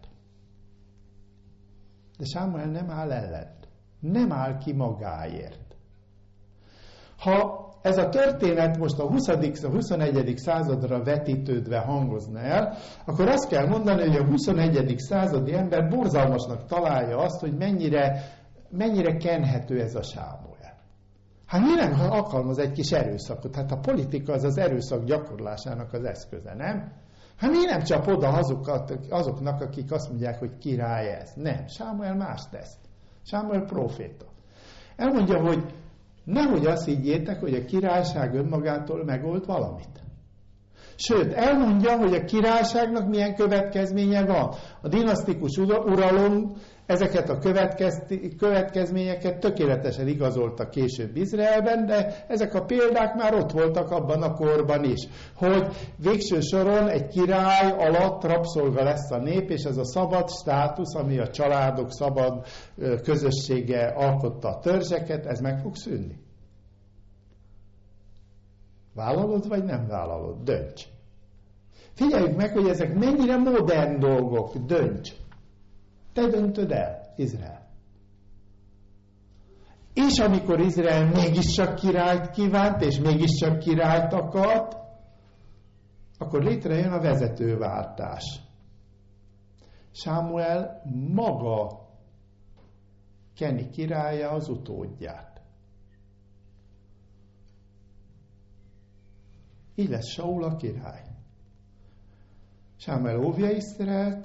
De Sámuel nem áll ellent. Nem áll ki magáért. Ha ez a történet most a huszadik a huszonegyedik századra vetítődve hangozna el, akkor azt kell mondani, hogy a huszonegyedik századi ember borzalmasnak találja azt, hogy mennyire, mennyire kenhető ez a Sámuel. Hát mi nem alkalmaz egy kis erőszakot? Hát a politika az az erőszak gyakorlásának az eszköze, nem? Hát mi nem csap oda azokat, azoknak, akik azt mondják, hogy király ez? Nem, Sámuel más tesz. Sámuel próféta. Elmondja, hogy nehogy azt higgyétek, hogy a királyság önmagától megold valamit. Sőt, elmondja, hogy a királyságnak milyen következménye van. A dinasztikus uralom ezeket a következményeket tökéletesen igazolta később Izraelben, de ezek a példák már ott voltak abban a korban is, hogy végső soron egy király alatt rabszolga lesz a nép, és ez a szabad státusz, ami a családok szabad közössége alkotta a törzseket, ez meg fog szűnni. Vállalod, vagy nem vállalod? Dönts. Figyeljük meg, hogy ezek mennyire modern dolgok. Dönts. Te döntöd el, Izrael. És amikor Izrael mégiscsak királyt kívánt, és mégiscsak királyt akart, akkor létrejön a vezetőváltás. Sámuel maga keni királlyá az utódját. Így lesz Saul a király. Sámuel óvja Izraelt,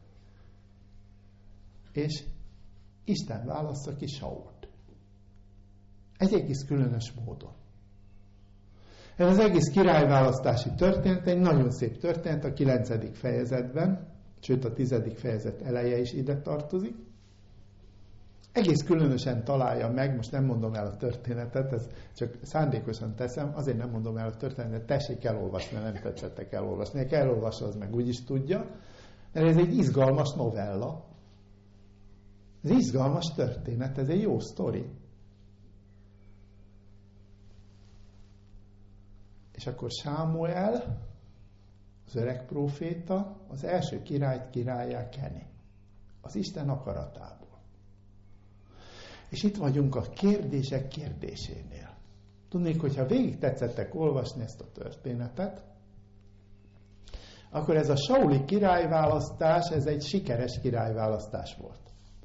és Isten válassza ki Sault. Egy egész különös módon. Ez az egész királyválasztási történet egy nagyon szép történet a kilencedik fejezetben, sőt a tizedik fejezet eleje is ide tartozik. Egész különösen találja meg, most nem mondom el a történetet, ez csak szándékosan teszem, azért nem mondom el a történetet, tessék elolvasni, nem tetszettek elolvasni. Aki elolvassa, az meg úgy is tudja, mert ez egy izgalmas novella. Ez izgalmas történet, ez egy jó sztori. És akkor Sámuel, az öreg próféta, az első királyt királyá keni. Az Isten akaratából. És itt vagyunk a kérdések kérdésénél. Tudnék, hogyha végig tetszettek olvasni ezt a történetet, akkor ez a sauli királyválasztás, ez egy sikeres királyválasztás volt.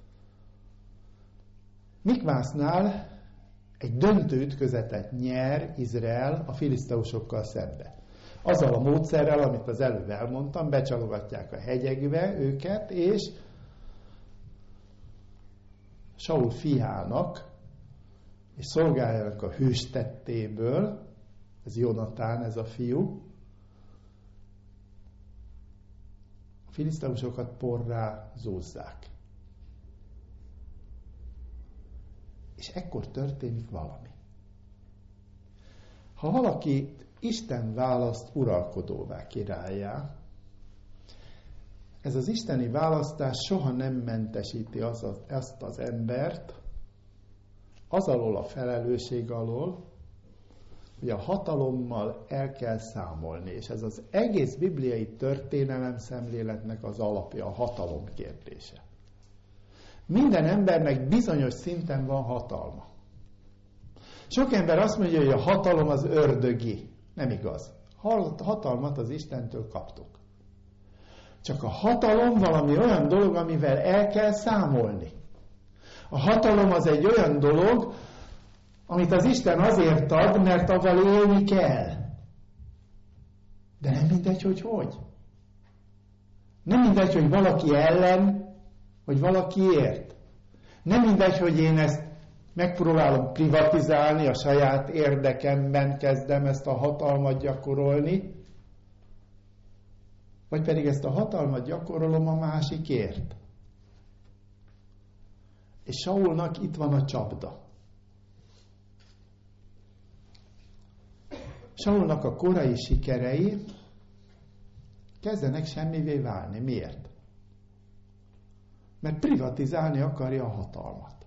Mikmásznál egy döntő ütközetet nyer Izrael a filiszteusokkal szembe. Azzal a módszerrel, amit az előbb elmondtam, becsalogatják a hegyekbe őket, és Saul fiának és szolgájának a hőstettéből, ez Jonatán, ez a fiú, a filiszteusokat porrá zúzzák. És ekkor történik valami. Ha valaki Isten választ uralkodóvá, királlyá, ez az isteni választás soha nem mentesíti az az, azt az embert az alól a felelősség alól, hogy a hatalommal el kell számolni. És ez az egész bibliai történelem szemléletnek az alapja, a hatalom kérdése. Minden embernek bizonyos szinten van hatalma. Sok ember azt mondja, hogy a hatalom az ördögi. Nem igaz. Hatalmat az Istentől kaptuk. Csak a hatalom valami olyan dolog, amivel el kell számolni. A hatalom az egy olyan dolog, amit az Isten azért ad, mert avval élni kell. De nem mindegy, hogy hogy. Nem mindegy, hogy valaki ellen, vagy valakiért. Nem mindegy, hogy én ezt megpróbálom privatizálni, a saját érdekemben kezdem ezt a hatalmat gyakorolni, Vagy pedig ezt a hatalmat gyakorolom a másikért. És Saulnak itt van a csapda. Saulnak a korai sikerei kezdenek semmivé válni. Miért? Mert privatizálni akarja a hatalmat.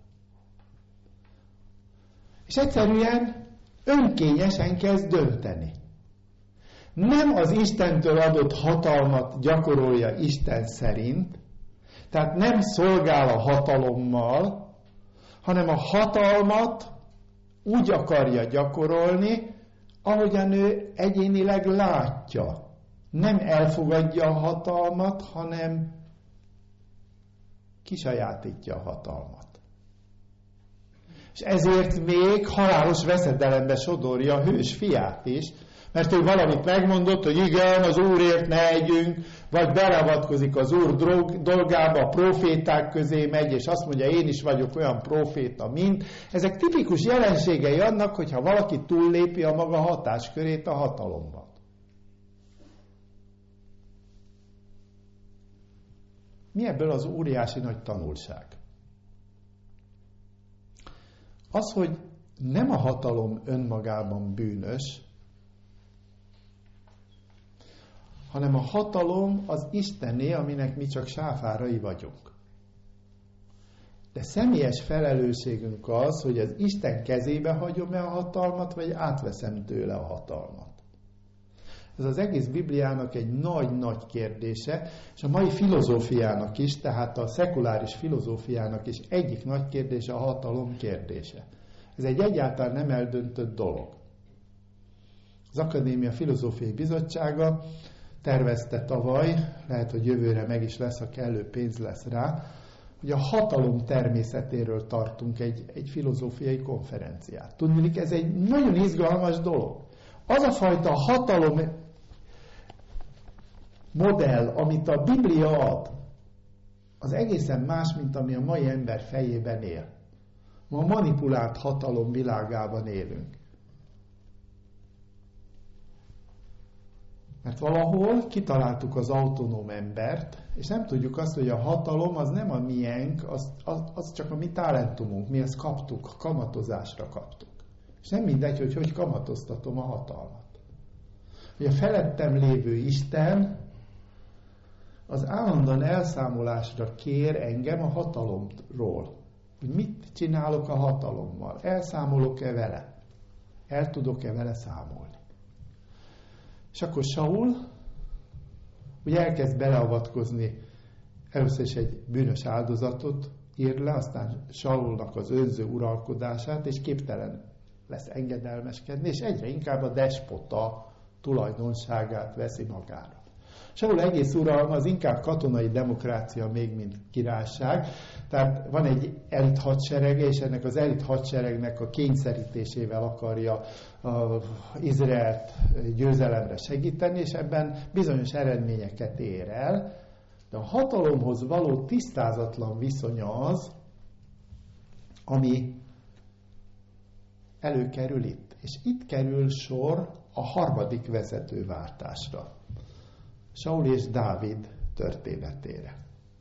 És egyszerűen önkényesen kezd dönteni. Nem az Istentől adott hatalmat gyakorolja Isten szerint, tehát nem szolgál a hatalommal, hanem a hatalmat úgy akarja gyakorolni, ahogyan ő egyénileg látja. Nem elfogadja a hatalmat, hanem kisajátítja a hatalmat. És ezért még halálos veszedelembe sodorja a hős fiát is, mert ő valamit megmondott, hogy igen, az Úrért ne együnk, vagy beleavatkozik az Úr dolgába, a proféták közé megy, és azt mondja, én is vagyok olyan proféta, mint. Ezek tipikus jelenségei annak, hogyha valaki túllépi a maga hatáskörét a hatalomban. Mi ebből az óriási nagy tanulság? Az, hogy nem a hatalom önmagában bűnös, hanem a hatalom az Istené, aminek mi csak sáfárai vagyunk. De személyes felelősségünk az, hogy az Isten kezébe hagyom-e a hatalmat, vagy átveszem tőle a hatalmat. Ez az egész Bibliának egy nagy-nagy kérdése, és a mai filozófiának is, tehát a szekuláris filozófiának is egyik nagy kérdése a hatalom kérdése. Ez egy egyáltalán nem eldöntött dolog. Az Akadémia Filozófiai Bizottsága tervezte tavaly, lehet, hogy jövőre meg is lesz, ha kellő pénz lesz rá, hogy a hatalom természetéről tartunk egy, egy filozófiai konferenciát. Tudniillik, ez egy nagyon izgalmas dolog. Az a fajta hatalom modell, amit a Biblia ad, az egészen más, mint ami a mai ember fejében él. Ma a manipulált hatalom világában élünk. Mert valahol kitaláltuk az autonóm embert, és nem tudjuk azt, hogy a hatalom az nem a miénk, az, az, az csak a mi talentumunk, mi ezt kaptuk, kamatozásra kaptuk. És nem mindegy, hogy hogy kamatoztatom a hatalmat. Hogy a felettem lévő Isten az állandóan elszámolásra kér engem a hatalomról. Hogy mit csinálok a hatalommal? Elszámolok-e vele? El tudok-e vele számolni? És akkor Saul ugye elkezd beleavatkozni, először is egy bűnös áldozatot ír le, aztán Saulnak az önző uralkodását, és képtelen lesz engedelmeskedni, és egyre inkább a despota tulajdonságát veszi magára. Saul egész uralma az inkább katonai demokrácia még, mint királyság, tehát van egy elit hadserege, és ennek az elit hadseregnek a kényszerítésével akarja uh, Izraelt győzelemre segíteni, és ebben bizonyos eredményeket ér el, de a hatalomhoz való tisztázatlan viszonya az, ami előkerül itt. És itt kerül sor a harmadik vezetőváltásra. Saul és Dávid történetére.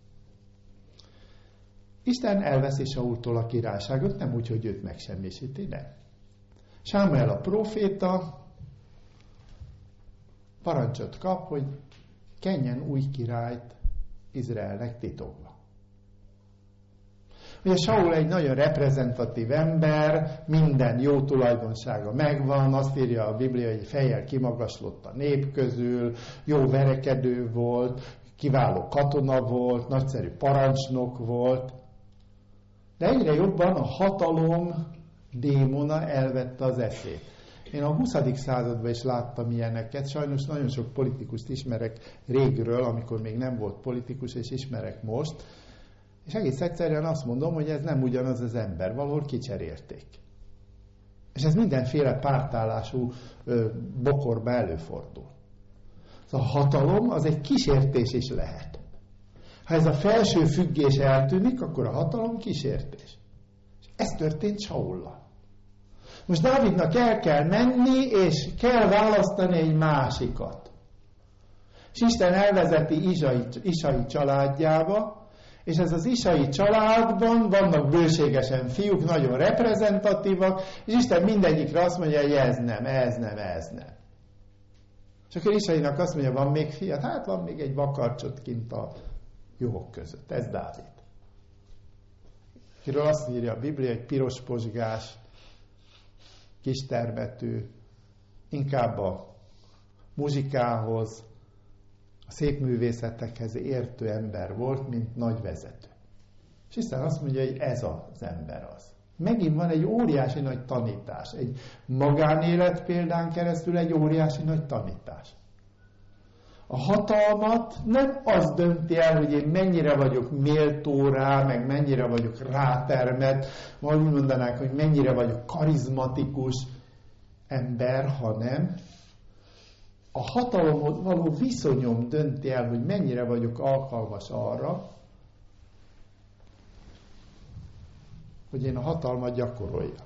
Isten elveszi Saultól a királyságot, nem úgy, hogy őt megsemmisíti, nem. Sámuel a próféta parancsot kap, hogy kenjen új királyt Izraelnek titokba. Ugye Saul egy nagyon reprezentatív ember, minden jó tulajdonsága megvan, azt írja a Biblia, hogy fejjel kimagaslott a nép közül, jó verekedő volt, kiváló katona volt, nagyszerű parancsnok volt, de egyre jobban a hatalom démona elvette az eszét. Én a huszadik században is láttam ilyeneket, sajnos nagyon sok politikust ismerek régről, amikor még nem volt politikus, és ismerek most, és egész egyszerűen azt mondom, hogy ez nem ugyanaz az ember, valahol kicserélték. És ez mindenféle pártállású ö, bokorba előfordul. A hatalom az egy kísértés is lehet. Ha ez a felső függés eltűnik, akkor a hatalom kísértés. És ez történt Saullal. Most Dávidnak el kell menni, és kell választani egy másikat. És Isten elvezeti Isai, Isai családjába, és ez az Isai családban vannak bőségesen fiúk, nagyon reprezentatívak, és Isten mindegyikre azt mondja, hogy ez nem, ez nem, ez nem. És akkor Isainak azt mondja, van még fiat? Hát van még egy vakarcsot kint a jók között. Ez Dávid. Akiről azt írja a Biblia, egy piros pozsgás, kistermetű, inkább a muzsikához, a szép művészetekhez értő ember volt, mint nagy vezető. És Isten azt mondja, hogy ez az ember az. Megint van egy óriási nagy tanítás. Egy magánélet példán keresztül egy óriási nagy tanítás. A hatalmat nem az dönti el, hogy én mennyire vagyok méltó rá, meg mennyire vagyok rátermett, vagy úgy mondanák, hogy mennyire vagyok karizmatikus ember, hanem a hatalomhoz való viszonyom dönti el, hogy mennyire vagyok alkalmas arra, hogy én a hatalmat gyakoroljam.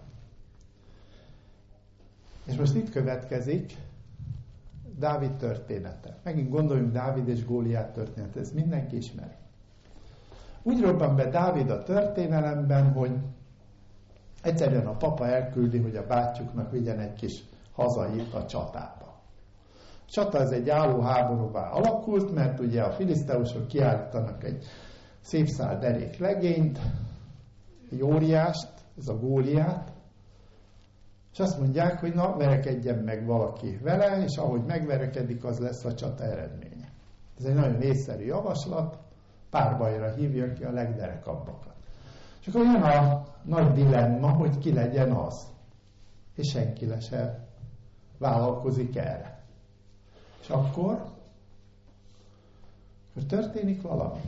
És most itt következik Dávid története. Megint gondoljunk Dávid és Góliát története, ezt mindenki ismeri. Úgy robban be Dávid a történelemben, hogy egyszerűen a papa elküldi, hogy a bátyjuknak vigyen egy kis hazait a csatába. A csata ez egy álló háborúvá alakult, mert ugye a filiszteusok kiállítanak egy szép szál derék legényt, egy óriást, ez a Góliát, és azt mondják, hogy na, verekedjen meg valaki vele, és ahogy megverekedik, az lesz a csata eredménye. Ez egy nagyon észszerű javaslat, párbajra hívja ki a legderekabbakat. És akkor jön a nagy dilemma, hogy ki legyen az. És senki le se vállalkozik erre. És akkor, akkor történik valami.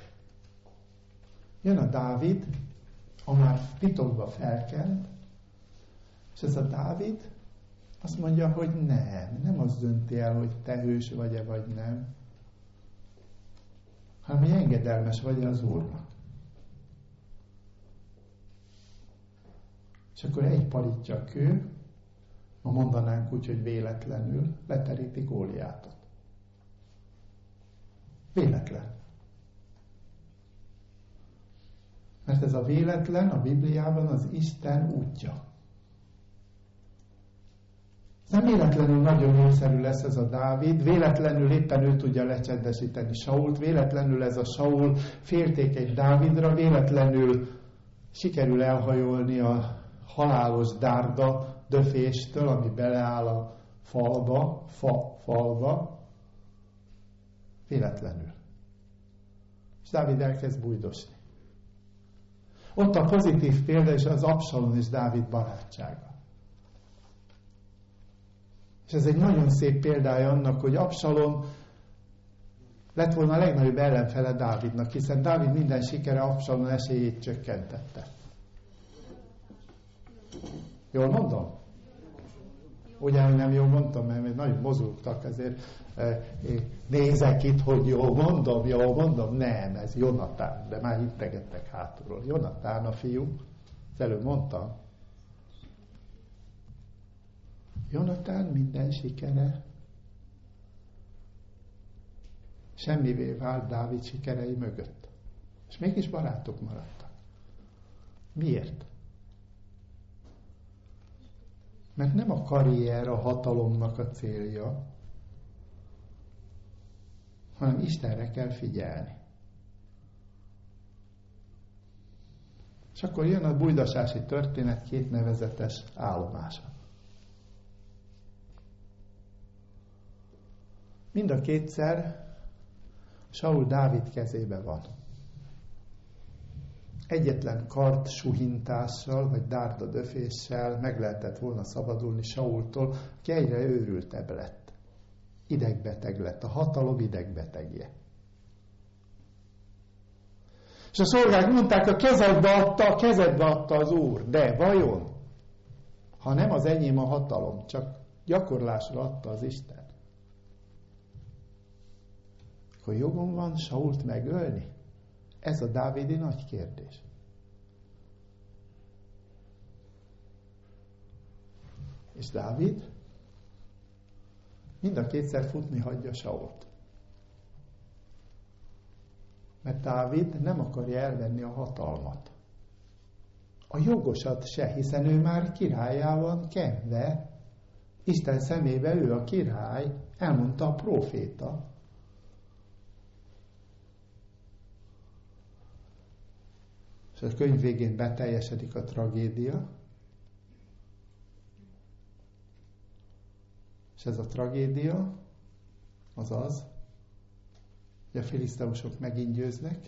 Jön a Dávid, a már titokba felkent, és ez a Dávid azt mondja, hogy nem, nem az dönti el, hogy te hős vagy-e, vagy nem, hanem hogy engedelmes vagy az Úrnak. És akkor egy palitja kő, ma mondanánk úgy, hogy véletlenül leteríti Góliátot. Véletlen. Mert ez a véletlen a Bibliában az Isten útja. Nem véletlenül nagyon népszerű lesz ez a Dávid, véletlenül éppen ő tudja lecsendesíteni Sault, véletlenül ez a Saul féltékeny Dávidra, véletlenül sikerül elhajolni a halálos dárda döféstől, ami beleáll a falba, fa, falba, véletlenül. És Dávid elkezd bújdosni. Ott a pozitív példa, és az Absalom és Dávid barátsága. És ez egy nagyon szép példája annak, hogy Absalom lett volna a legnagyobb ellenfele Dávidnak, hiszen Dávid minden sikere Absalom esélyét csökkentette. Jól mondom? Ugye, hogy nem jól mondtam, mert nagyon mozogtak, ezért nézek itt, hogy jól mondom, jól mondom. Nem, ez Jonatán, de már integettek hátulról. Jonatán a fiú, az előbb mondtam. Jonatán minden sikere semmivé vált Dávid sikerei mögött. És mégis barátok maradtak. Miért? Mert nem a karrier a hatalomnak a célja, hanem Istenre kell figyelni. És akkor jön a bújdasási történet két nevezetes állomása. Mind a kétszer Saul Dávid kezébe van. Egyetlen kard suhintással, vagy dárda döféssel meg lehetett volna szabadulni Saultól, aki egyre őrültebb lett. Idegbeteg lett, a hatalom idegbetegje. És a szolgák mondták, a kezedbe adta, a kezedbe adta az Úr. De vajon, ha nem az enyém a hatalom, csak gyakorlásra adta az Isten, akkor jogom van Sault megölni? Ez a dávidi nagy kérdés. És Dávid mind a kétszer futni hagyja Sault. Mert Dávid nem akarja elvenni a hatalmat. A jogosat se, hiszen ő már királlyá van kenve. Isten szemébe ő a király, elmondta a próféta. És a könyv végén beteljesedik a tragédia. És ez a tragédia az az, hogy a filiszteusok megint győznek,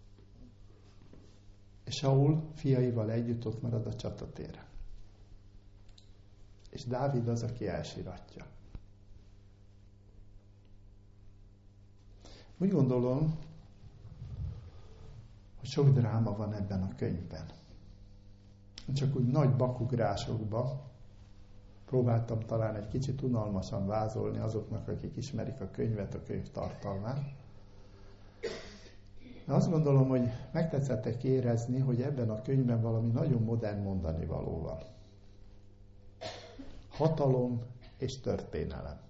és Saul fiaival együtt ott marad a csatatéren. És Dávid az, aki elsiratja. Úgy gondolom, hogy sok dráma van ebben a könyvben. Csak úgy nagy bakugrásokba próbáltam talán egy kicsit unalmasan vázolni azoknak, akik ismerik a könyvet, a könyv tartalmát. De azt gondolom, hogy megtetszettek érezni, hogy ebben a könyvben valami nagyon modern mondani való van. Hatalom és történelem.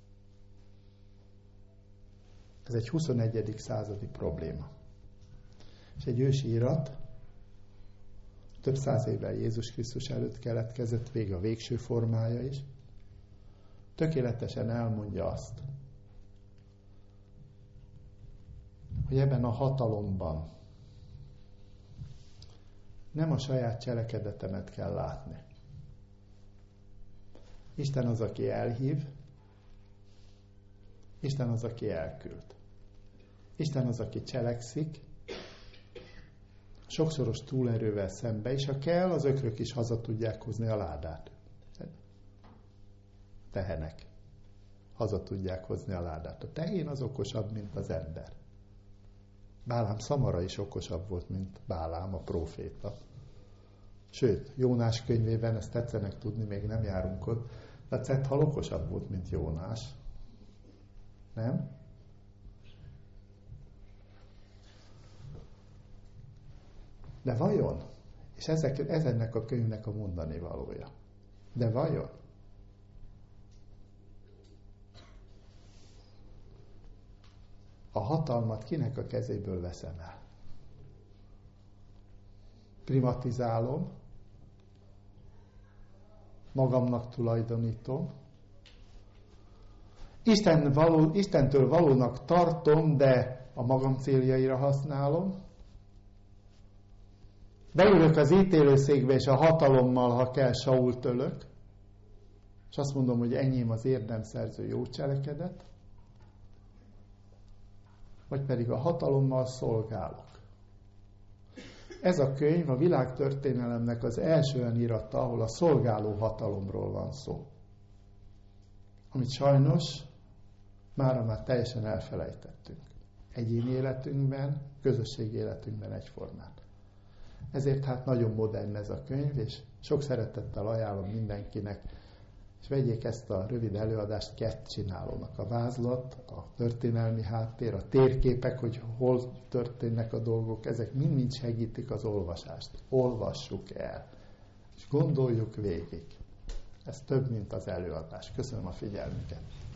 Ez egy huszonegyedik századi probléma. És egy ősi irat, több száz évvel Jézus Krisztus előtt keletkezett, vége a végső formája is, tökéletesen elmondja azt, hogy ebben a hatalomban nem a saját cselekedetemet kell látni. Isten az, aki elhív, Isten az, aki elküld. Isten az, aki cselekszik, sokszoros túlerővel szembe, és ha kell, az ökrök is haza tudják hozni a ládát. Tehenek. Haza tudják hozni a ládát. A tehén az okosabb, mint az ember. Bálám szamara is okosabb volt, mint Bálám, a próféta. Sőt, Jónás könyvében, ezt tetszenek tudni, még nem járunk ott, de Cethal okosabb volt, mint Jónás. Nem? De vajon? És ezek, ez ennek a könyvnek a mondani valója. De vajon? A hatalmat kinek a kezéből veszem el? Privatizálom, magamnak tulajdonítom, Isten való, Istentől valónak tartom, de a magam céljaira használom, beülök az ítélőszékbe, és a hatalommal, ha kell, Sault ölök, és azt mondom, hogy enyém az érdemszerző jó cselekedet, vagy pedig a hatalommal szolgálok. Ez a könyv a világtörténelemnek az első olyan irata, ahol a szolgáló hatalomról van szó. Amit sajnos mára már teljesen elfelejtettünk. Egyéni életünkben, közösségi életünkben egyformán. Ezért hát nagyon modern ez a könyv, és sok szeretettel ajánlom mindenkinek, és vegyék ezt a rövid előadást kettcsinálónak. A vázlat, a történelmi háttér, a térképek, hogy hol történnek a dolgok, ezek mind-mind segítik az olvasást. Olvassuk el, és gondoljuk végig. Ez több, mint az előadás. Köszönöm a figyelmüket.